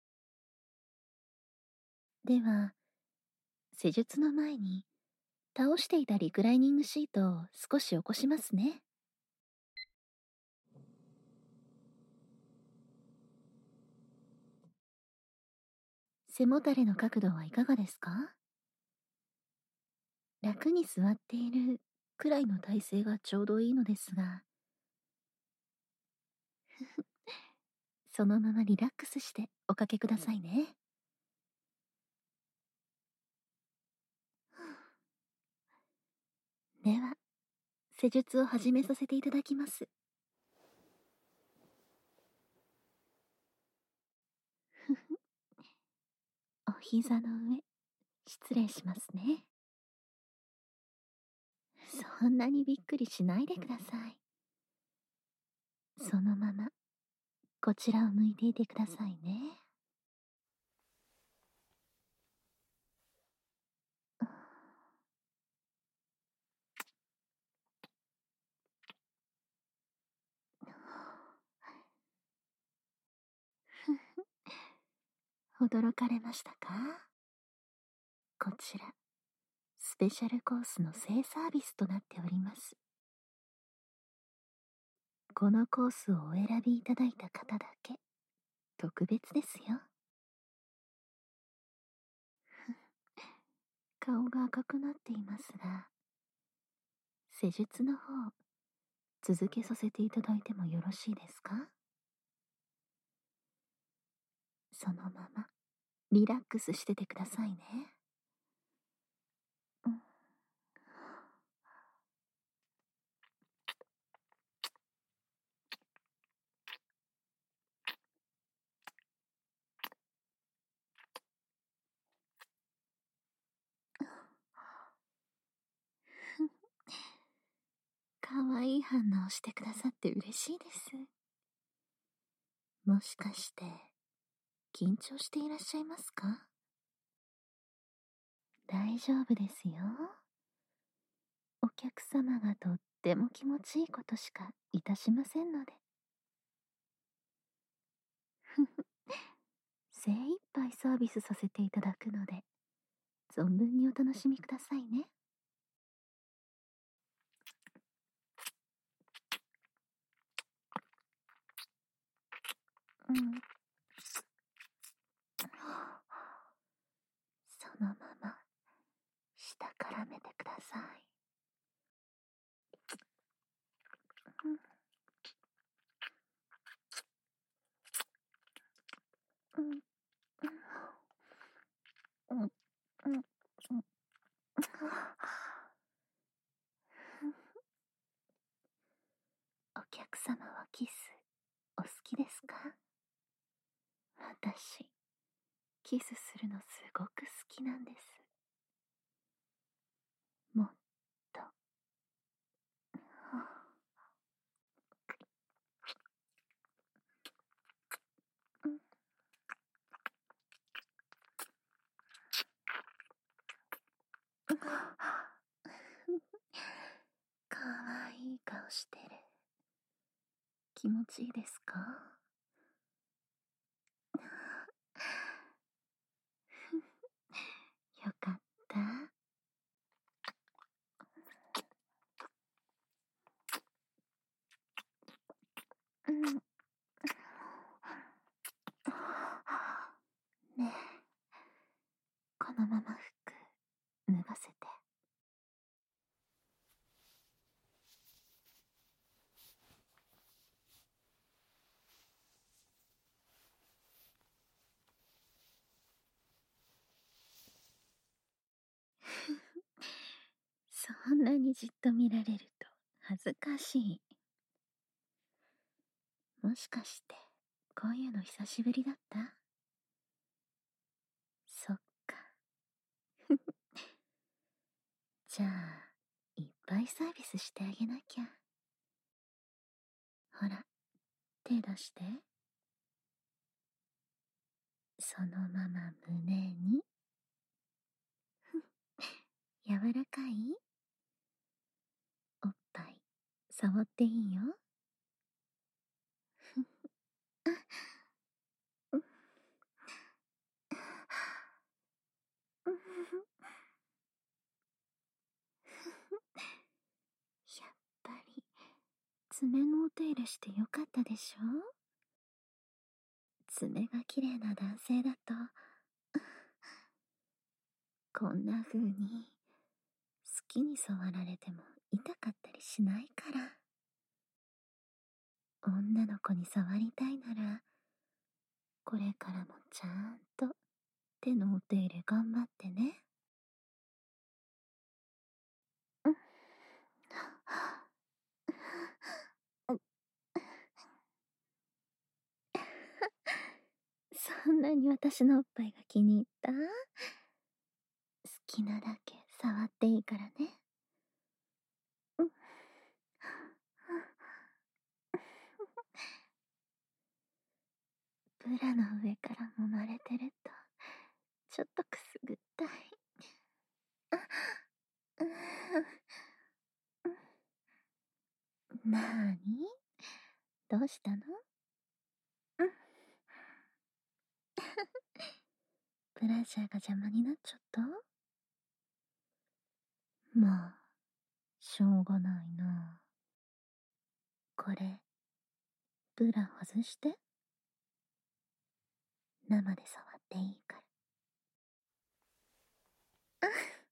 では、施術の前に、倒していたリクライニングシートを少し起こしますね。背もたれの角度はいかがですか？楽に座っているくらいの体勢がちょうどいいのですが、そのままリラックスしておかけくださいね。では、施術を始めさせていただきます。お膝の上、失礼しますね。そんなにびっくりしないでください。そのまま、こちらを向いていてくださいね。驚かれましたか？こちら、スペシャルコースの正サービスとなっております。このコースをお選びいただいた方だけ、特別ですよ。顔が赤くなっていますが、施術の方、続けさせていただいてもよろしいですか？そのまま、リラックスしててくださいね。うん。かわいい反応をしてくださって嬉しいです。もしかして、緊張していらっしゃいますか？大丈夫ですよ。お客様がとっても気持ちいいことしかいたしませんので。精一杯サービスさせていただくので、存分にお楽しみくださいね。うん。そのまま、下からめてください。うん。うん。うん。うん。うん。うん。お客様はキス、お好きですか？私、キスするのすごく好きなんです。もっと。うん。かわいい顔してる。気持ちいいですか？よかった。うん。ねえ、このまま服脱がせて。そんなにじっと見られると恥ずかしい。もしかして、こういうの久しぶりだった？そっか。じゃあ、いっぱいサービスしてあげなきゃ。ほら、 手出して。そのまま胸に。柔らかい？おっぱい触っていいよ。やっぱり爪のお手入れしてよかったでしょ。爪が綺麗な男性だとこんな風に好きに触られても痛かったりしないから。女の子に触りたいならこれからもちゃんと手のお手入れ頑張ってね。そんなに私のおっぱいが気に入った？好きなだけ触っていいからね。ブラの上から揉まれてるとちょっとくすぐったい。なーに？どうしたの？ブラジャーが邪魔になっちゃった？まあ、しょうがないな。これ、ブラ外して。生で触っていいから。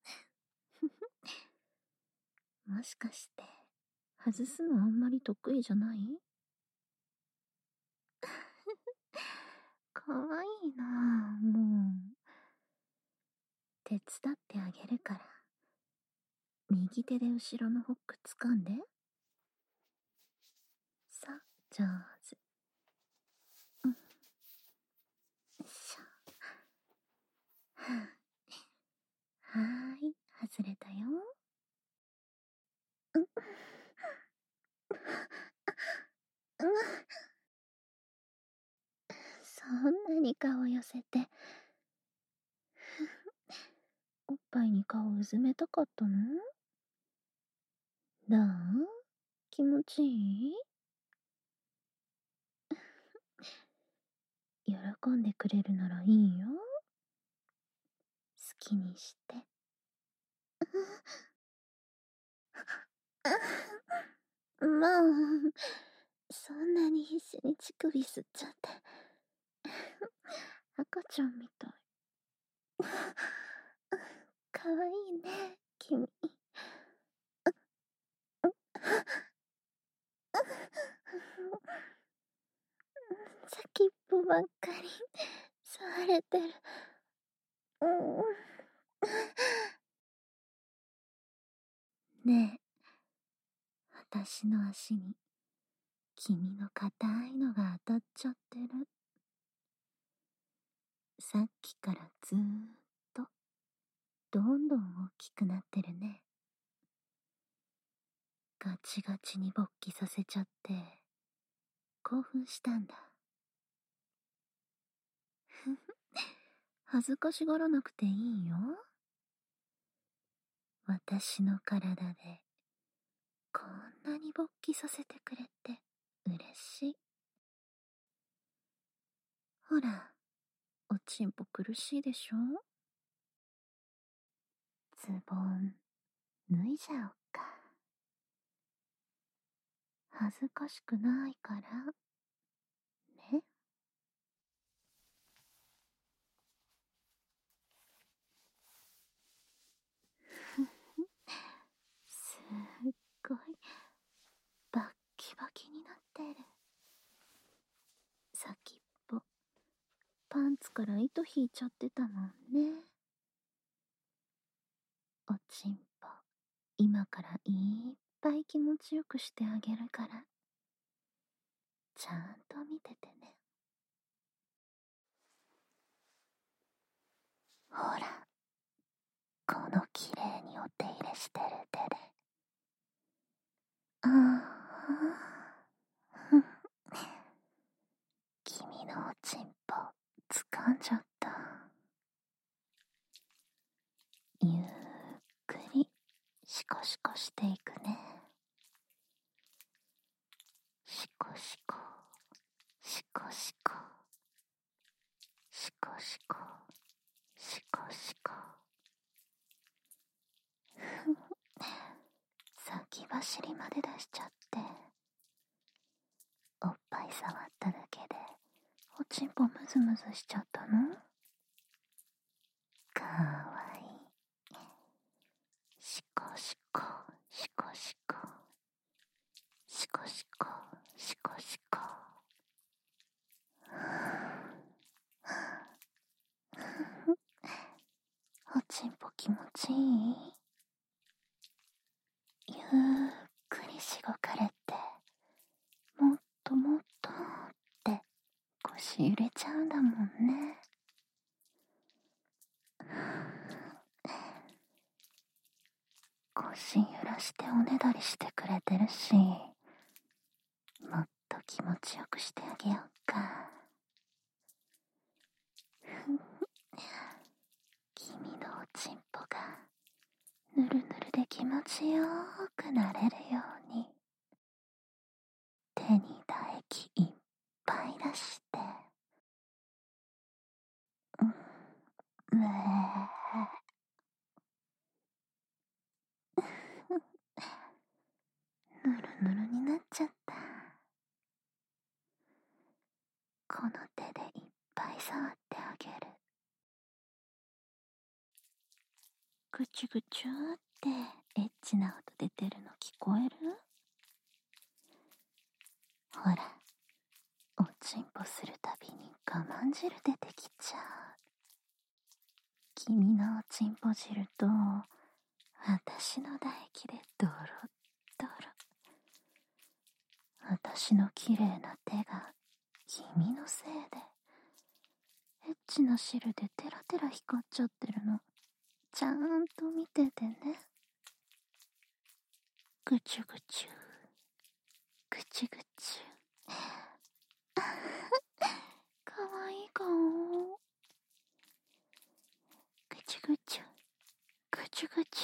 もしかして、外すのあんまり得意じゃない？かわいいなぁ、もう。手伝ってあげるから。右手で後ろのホック掴んで。さ、上手。よいしょ。はーい、外れたよ。そんなに顔寄せて。おっぱいに顔うずめたかったの？どう？気持ちいい？喜んでくれるならいいよ。好きにして。もう、そんなに必死に乳首吸っちゃって。赤ちゃんみたい。かわいいね、君。先っぽばっかり触れてる。ねえ、私の足に君の硬いのが当たっちゃってる。さっきからずーっとどんどん大きくなってるね。ガチガチに勃起させちゃって興奮したんだ。ふふ、恥ずかしがらなくていいよ。私の体でこんなに勃起させてくれて嬉しい。ほら、おちんぽ苦しいでしょ？ズボン脱いじゃおっか。恥ずかしくないからね。すっごいバッキバキになってる。先っぽパンツから糸引いちゃってたもんね。おちんぽ今からいっぱい気持ちよくしてあげるからちゃんと見ててね。ほら、このきれいにお手入れしてる手で。ああ噛んじゃった。ゆっくりシコシコしていくね。シコシコ、シコシコ、シコシコ、シコシコ。先走りまで出しちゃって、おっぱい触っただけでおちんぽムズムズしちゃったの？かわいい。シコシコ、シコシコ、シコシコ、シコシコ。おちんぽ気持ちいい？ゆっくりしごかれて、もっともっとって腰揺れちゃうんだもんね。腰揺らしておねだりしてくれてるし、もっと気持ちよくしてあげようか。君のおちんぽがぬるぬるで気持ちよくなれるように、手に唾液いっぱい出して、うえぬるぬるになっちゃった。この手でいっぱい触ってあげる。ぐちゅぐちゅってエッチな音出てるの聞こえる？ほら、おちんぽするたびに我慢汁出てきちゃう。君のおちんぽ汁と私の唾液でドロッドロ。私の綺麗な手が君のせいでエッチな汁でテラテラ光っちゃってるの、ちゃんと見ててね。ぐちゅぐちゅ、ぐちゅぐちゅ。かわいい顔。ぐちゅぐちゅ、ぐちゅぐち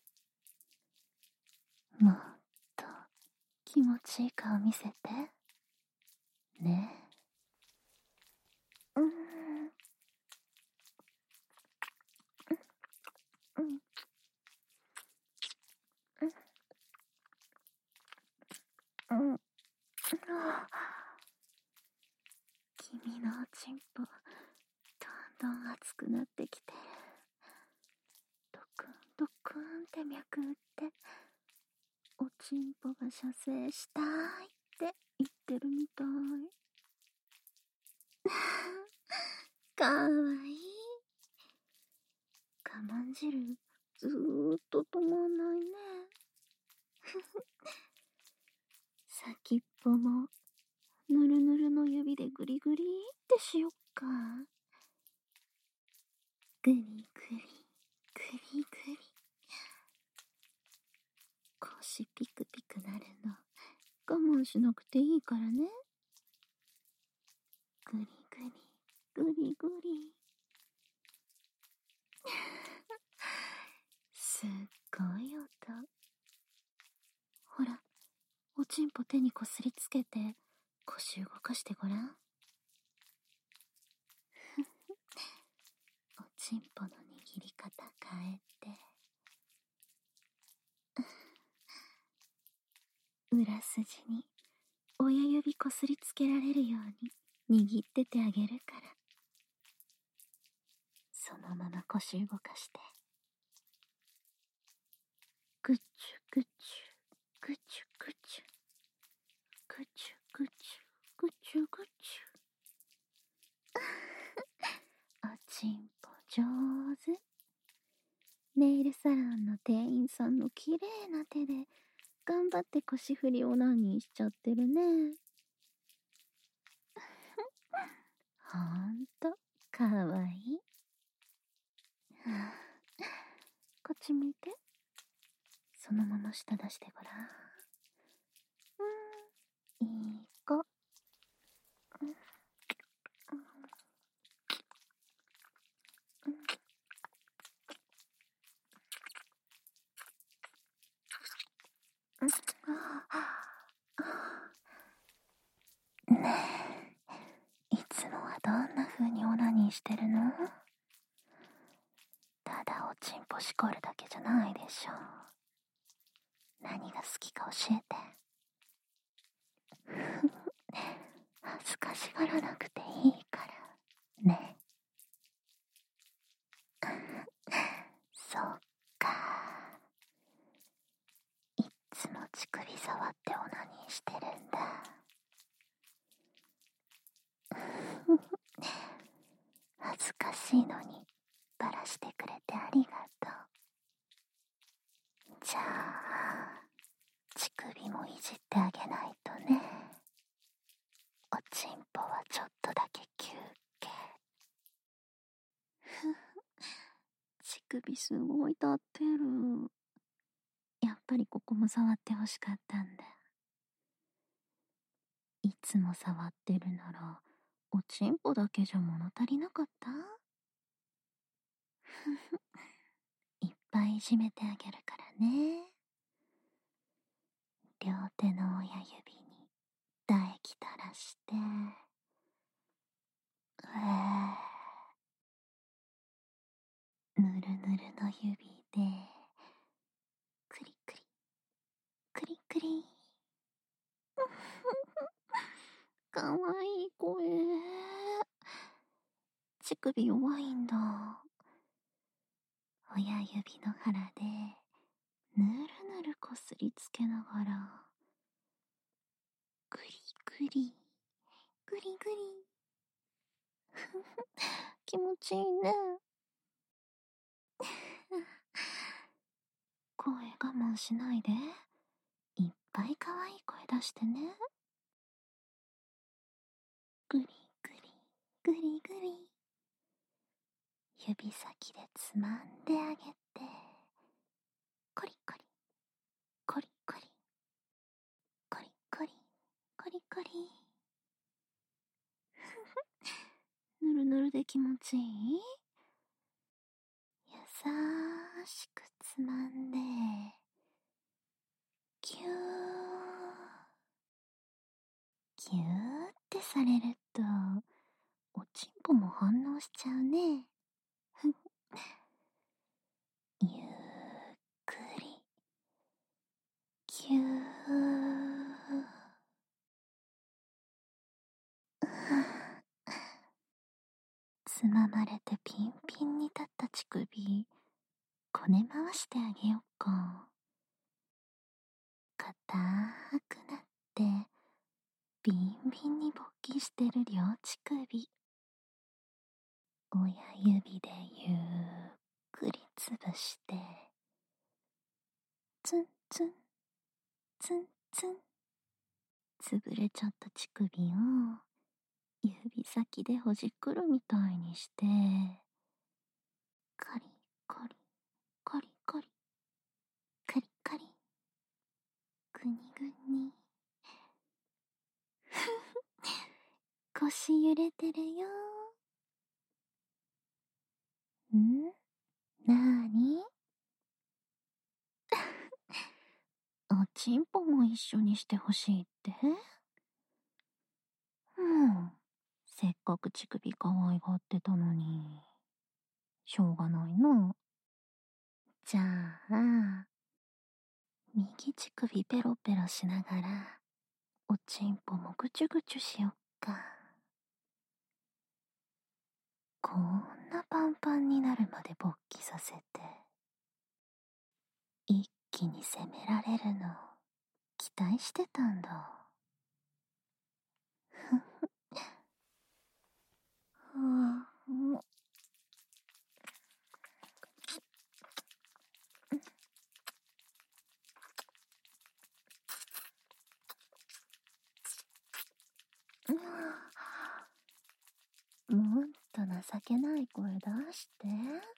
ゅ。もっと気持ちいい顔見せてね。君のおちんぽどんどん熱くなってきてる。ドクンドクンって脈打って、おちんぽが射精したいって言ってるみたい。かわいい。我慢汁ずーっと止まんないね。先っぽもぬるぬるの指でグリグリってしよっか。グリグリ、グリグリ。腰ピクピクなるの我慢しなくていいからね。グリグリ、グリグリ。すっごい音。ほら、おちんぽ手にこすりつけて腰動かしてごらん。おちんぽの握り方変えて、裏筋に親指こすりつけられるように握っててあげるから、そのまま腰動かして、ぐちゅぐちゅ、ぐちゅぐちゅ、ぐちゅぐちゅ、ぐちゅぐちゅ。おちんぽ上手。ネイルサロンの店員さんの綺麗な手で頑張って腰振りオナニーしちゃってるね。ほんとかわいい。こっち向いて。そのまま舌出してごらん。いい子。 してるの？ただおちんぽしこるだけじゃないでしょ。何が好きか教えて。恥ずかしがらなくていいからね。そっか。いっつも乳首触ってオナニーしてるんだ。恥ずかしいのにバラしてくれてありがとう。じゃあ乳首もいじってあげないとね。おちんぽはちょっとだけ休憩。乳首すごい立ってる。やっぱりここも触ってほしかったんだ。いつも触ってるならおちんぽだけじゃ物足りなかった？いっぱいいじめてあげるからね。両手の親指に唾液垂らして、ぬるぬるの指でクリクリクリクリ。かわいい声。乳首弱いんだ。親指の腹でぬるぬるこすりつけながらグリグリグリグリ。気持ちいいね。声我慢しないで。いっぱい可愛い声出してね。グリグリグリグリ。指先でつまんであげて、コリコリコリコリコリコリコリコリ。ぬるぬるで気持ちいい？優しくつまんで、キューキューってされるとおちんぽも反応しちゃうね。ゆっくりキュー。つままれてピンピンに立った乳首、こね回してあげよっか。硬くなってビンビンに勃起してる両乳首、親指でゆっくりつぶして、ツンツンツンツン。つぶれちゃった乳首を指先でほじくるみたいにして、カリカリカリカリカリカリ、グニグニ。腰揺れてるよ。ん？なーに？おちんぽも一緒にしてほしいって？せっかく乳首可愛がってたのに。しょうがないな。じゃあ、右乳首ペロペロしながら、おちんぽもぐちゅぐちゅしよっか。こんなパンパンになるまで勃起させて、一気に攻められるの、期待してたんだ。もっと情けない声出して。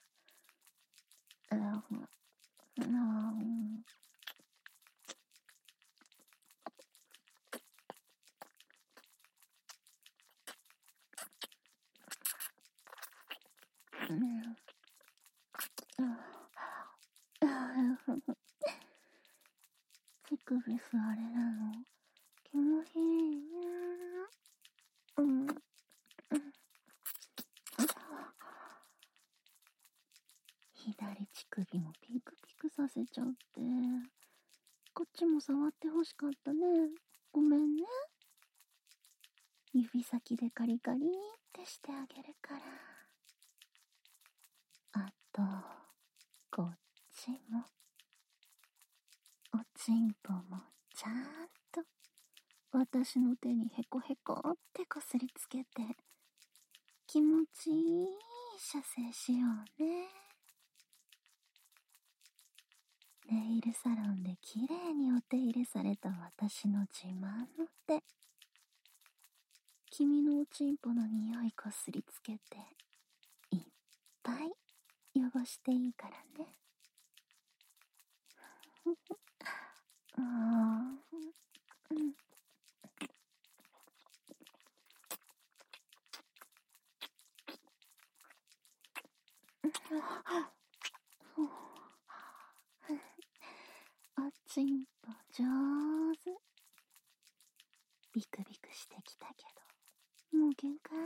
乳首吸われるの気持ちいいね。 左乳首もピクピクさせちゃって。こっちも触ってほしかったね。ごめんね。指先でカリカリってしてあげるから。あと、こっちも。おちんぽもちゃんと私の手にヘコヘコってこすりつけて気持ちいい射精しようね。ネイルサロンできれいにお手入れされた私の自慢の手。君のおちんぽの匂いこすりつけていっぱい汚していいからね。おちんぽ上手。ビクビクしてきたけど、もう限界？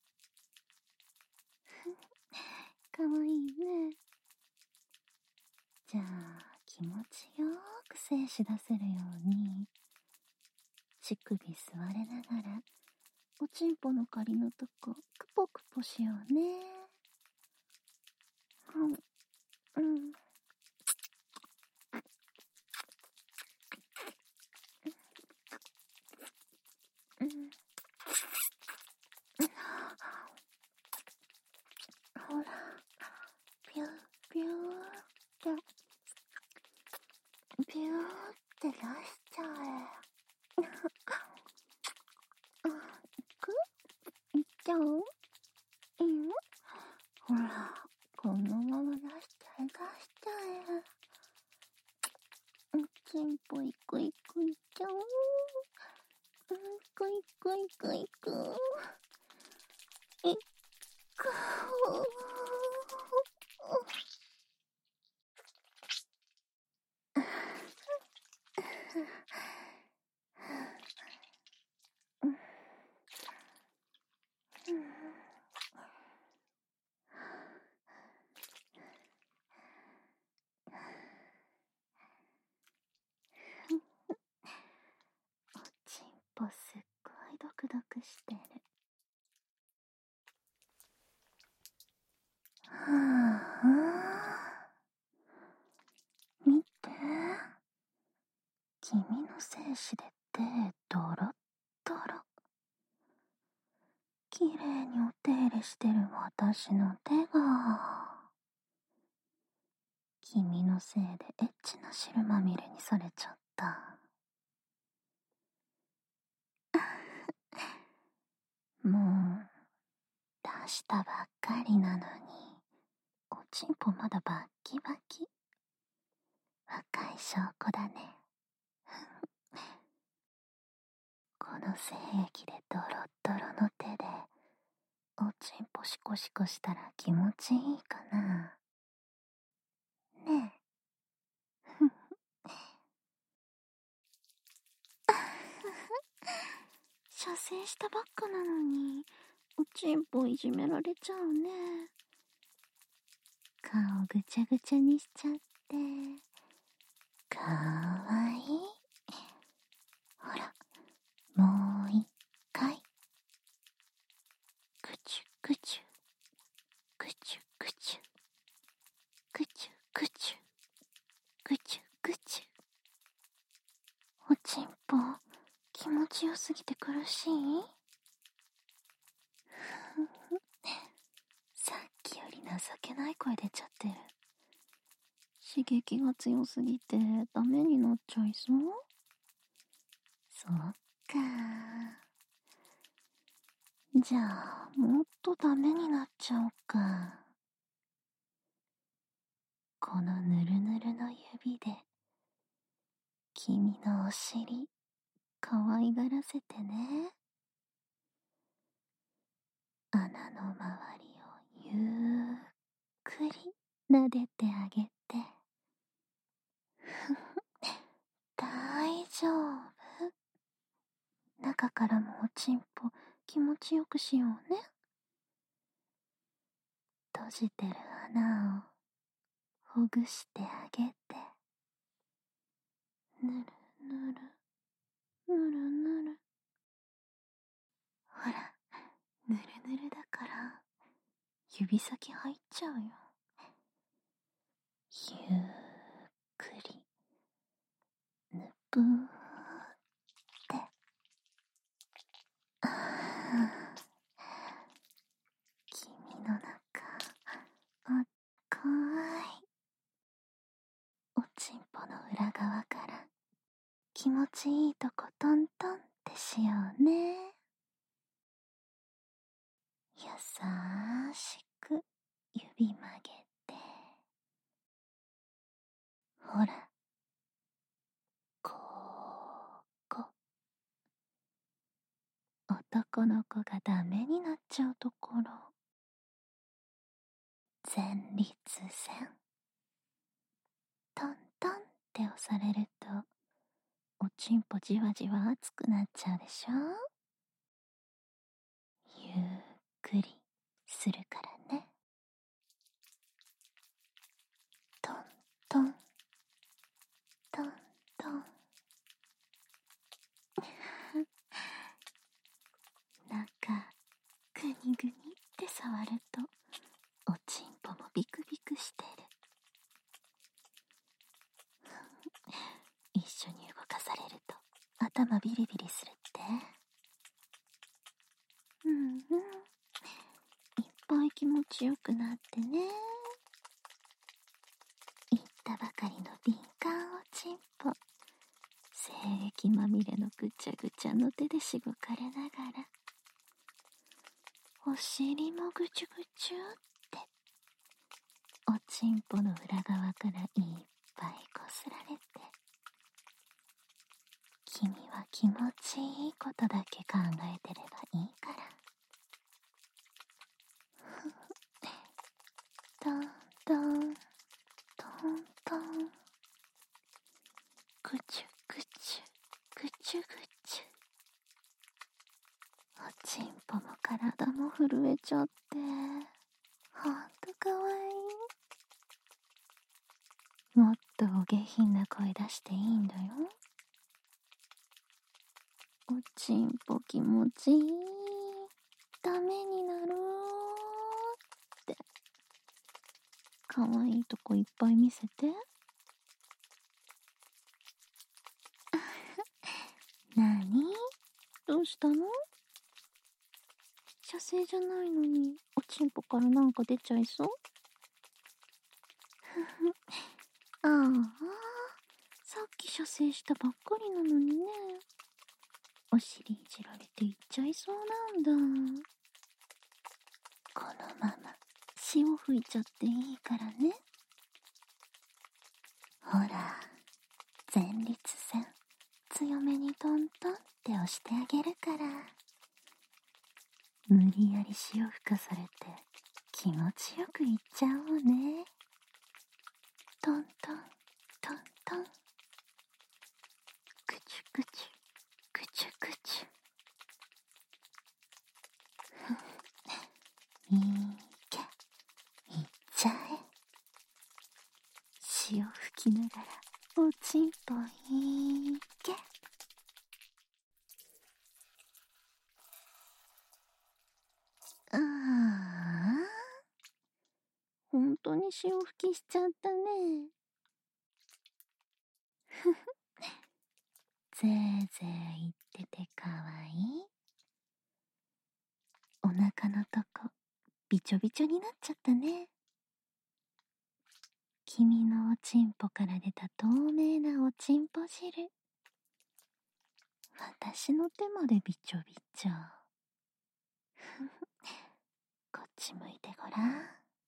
かわいいね。じゃあ、気持ちよく精子出せるように、乳首吸われながら、おちんぽの仮のとこ、クポクポしようね。うん。ほら、ピューピューって、ピューって出しちゃえ。いっちゃう？ほら、このまま出しちゃえ。おちんぽいくいくいっちゃう？くいくいくいく。いっくおちんぽすっごいドクドクしてる。見て。君の精子で手ドロッドロ。きれいにお手入れしてる私の手が、君のせいでエッチな汁まみれにされちゃった。もう、出したばっかりなのに、おちんぽまだバッキバキ。若い証拠だね。この精液でドロッドロの手で、おちんぽシコシコしたら気持ちいいかな。ねえ。射精したばっかなのに、おちんぽいじめられちゃうね。顔ぐちゃぐちゃにしちゃって、かわいい。ほら、もう一回。くちゅくちゅ、くちゅくちゅ、くちゅくちゅ、くちゅくちゅ。おちんぽ、気持ちよすぎて苦しい？さっきより情けない声出ちゃってる。刺激が強すぎてダメになっちゃいそう？そっか。じゃあ、もっとダメになっちゃおうか。このぬるぬるの指で、君のお尻、かわいがらせてね。穴の周りをゆっくり撫でてあげて。大丈夫。中からもおちんぽ気持ちよくしようね。閉じてる穴をほぐしてあげて、ぬるぬるぬるぬる。ほら、ぬるぬるだから指先入っちゃうよ。ゆっくりぬぷーって。ああ、君の中あっかい。おちんぽの裏側から気持ちいいとこトントンってしようね。優しく指曲げて、ほら、ここ、男の子がダメになっちゃうところ、前立腺。トントンって押されるとおちんぽじわじわ熱くなっちゃうでしょ。ゆっくりするからね。トントントントン。中グニグニって触るとおちんぽもビクビクしてる。一緒に動かされると頭ビリビリするって。うんうん、いっぱい気持ちよくなってね。言ったばかりの敏感おちんぽ、精液まみれのぐちゃぐちゃの手でしごかれながら、お尻もぐちゅぐちゅっておちんぽの裏側からいっぱいこすられて、君は気持ちいいことだけ考えてればいいから。トントントントン、ぐちゅぐちゅぐちゅぐちゅ。おちんぽも体も震えちゃって、ほんとかわいい。もっとお下品な声出していいんだよ。おちんぽ気持ちいい、ダメになるって。かわいいとこいっぱい見せて。なに？どうしたの？射精じゃないのにおちんぽからなんか出ちゃいそう？ああ、さっき射精したばっかりなのにね。お尻いじられていっちゃいそうなんだ。このまま潮吹いちゃっていいからね。ほら、前立腺強めにトントンって押してあげるから。無理やり潮吹かされて気持ちよくいっちゃおうね。トントントントン、ぐちゅぐちゅぐちゅぐちゅ。いけ、いっちゃえ。潮吹きながらおちんぽいけ。ああ、ほんとに潮吹きしちゃったね。ふふ、ぜーぜー言っててかわいい。お腹のとこびちょびちょになっちゃったね。君のおちんぽから出た透明なおちんぽ汁、私の手までびちょびちょ。こっち向いてごらん。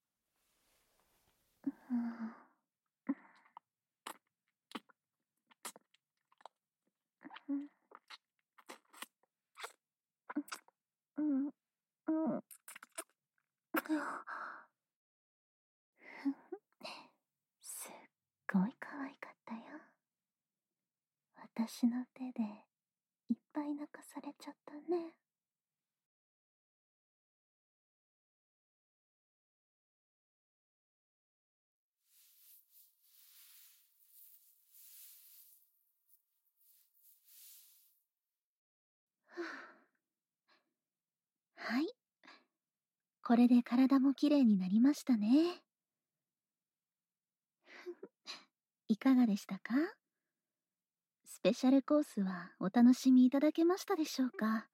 うんうん、すっごい可愛かったよ。私の手でいっぱい泣かされちゃったね。 はい。これで体もきれいになりましたね。いかがでしたか？スペシャルコースはお楽しみいただけましたでしょうか？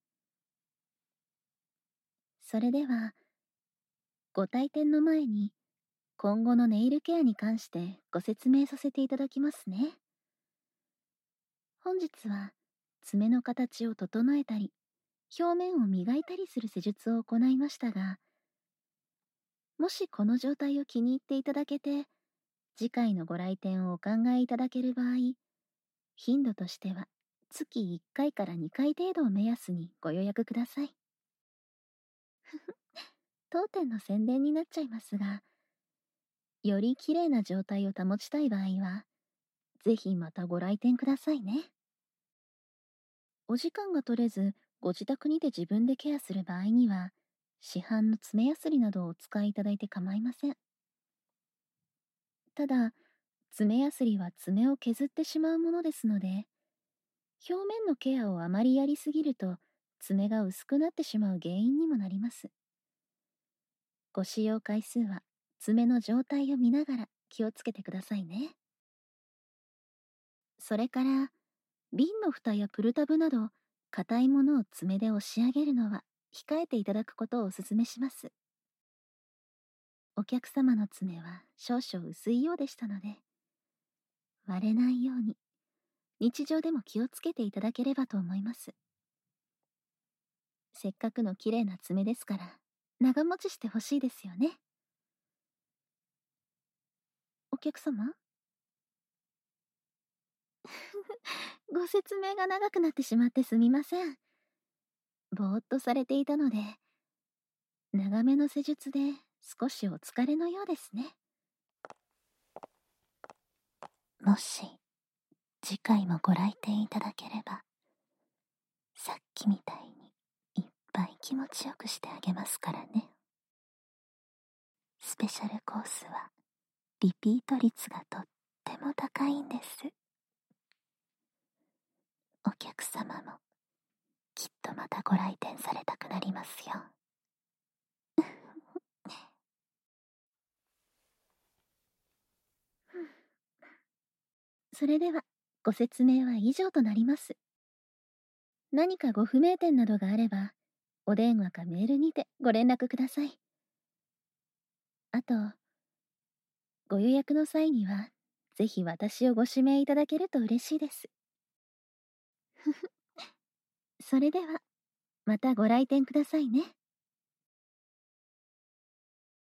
それでは、ご退店の前に今後のネイルケアに関してご説明させていただきますね。本日は爪の形を整えたり、表面を磨いたりする施術を行いましたが、もしこの状態を気に入っていただけて、次回のご来店をお考えいただける場合、頻度としては月1回から2回程度を目安にご予約ください。当店の宣伝になっちゃいますが、より綺麗な状態を保ちたい場合は、ぜひまたご来店くださいね。お時間が取れず、ご自宅にて自分でケアする場合には、市販の爪やすりなどをお使いいただいて構いません。ただ、爪やすりは爪を削ってしまうものですので、表面のケアをあまりやりすぎると、爪が薄くなってしまう原因にもなります。ご使用回数は爪の状態を見ながら気をつけてくださいね。それから、瓶の蓋やプルタブなど、硬いものを爪で押し上げるのは控えていただくことをお勧めします。お客様の爪は少々薄いようでしたので、割れないように日常でも気をつけていただければと思います。せっかくの綺麗な爪ですから、長持ちしてほしいですよね。お客様ご説明が長くなってしまってすみません。ぼーっとされていたので、長めの施術で少しお疲れのようですね。もし次回もご来店いただければ、さっきみたいにいっぱい気持ちよくしてあげますからね。スペシャルコースはリピート率がとっても高いんです。お客様もきっとまたご来店されたくなりますよ。それではご説明は以上となります。何かご不明点などがあれば、お電話かメールにてご連絡ください。あと、ご予約の際には、ぜひ私をご指名いただけると嬉しいです。それでは、またご来店くださいね。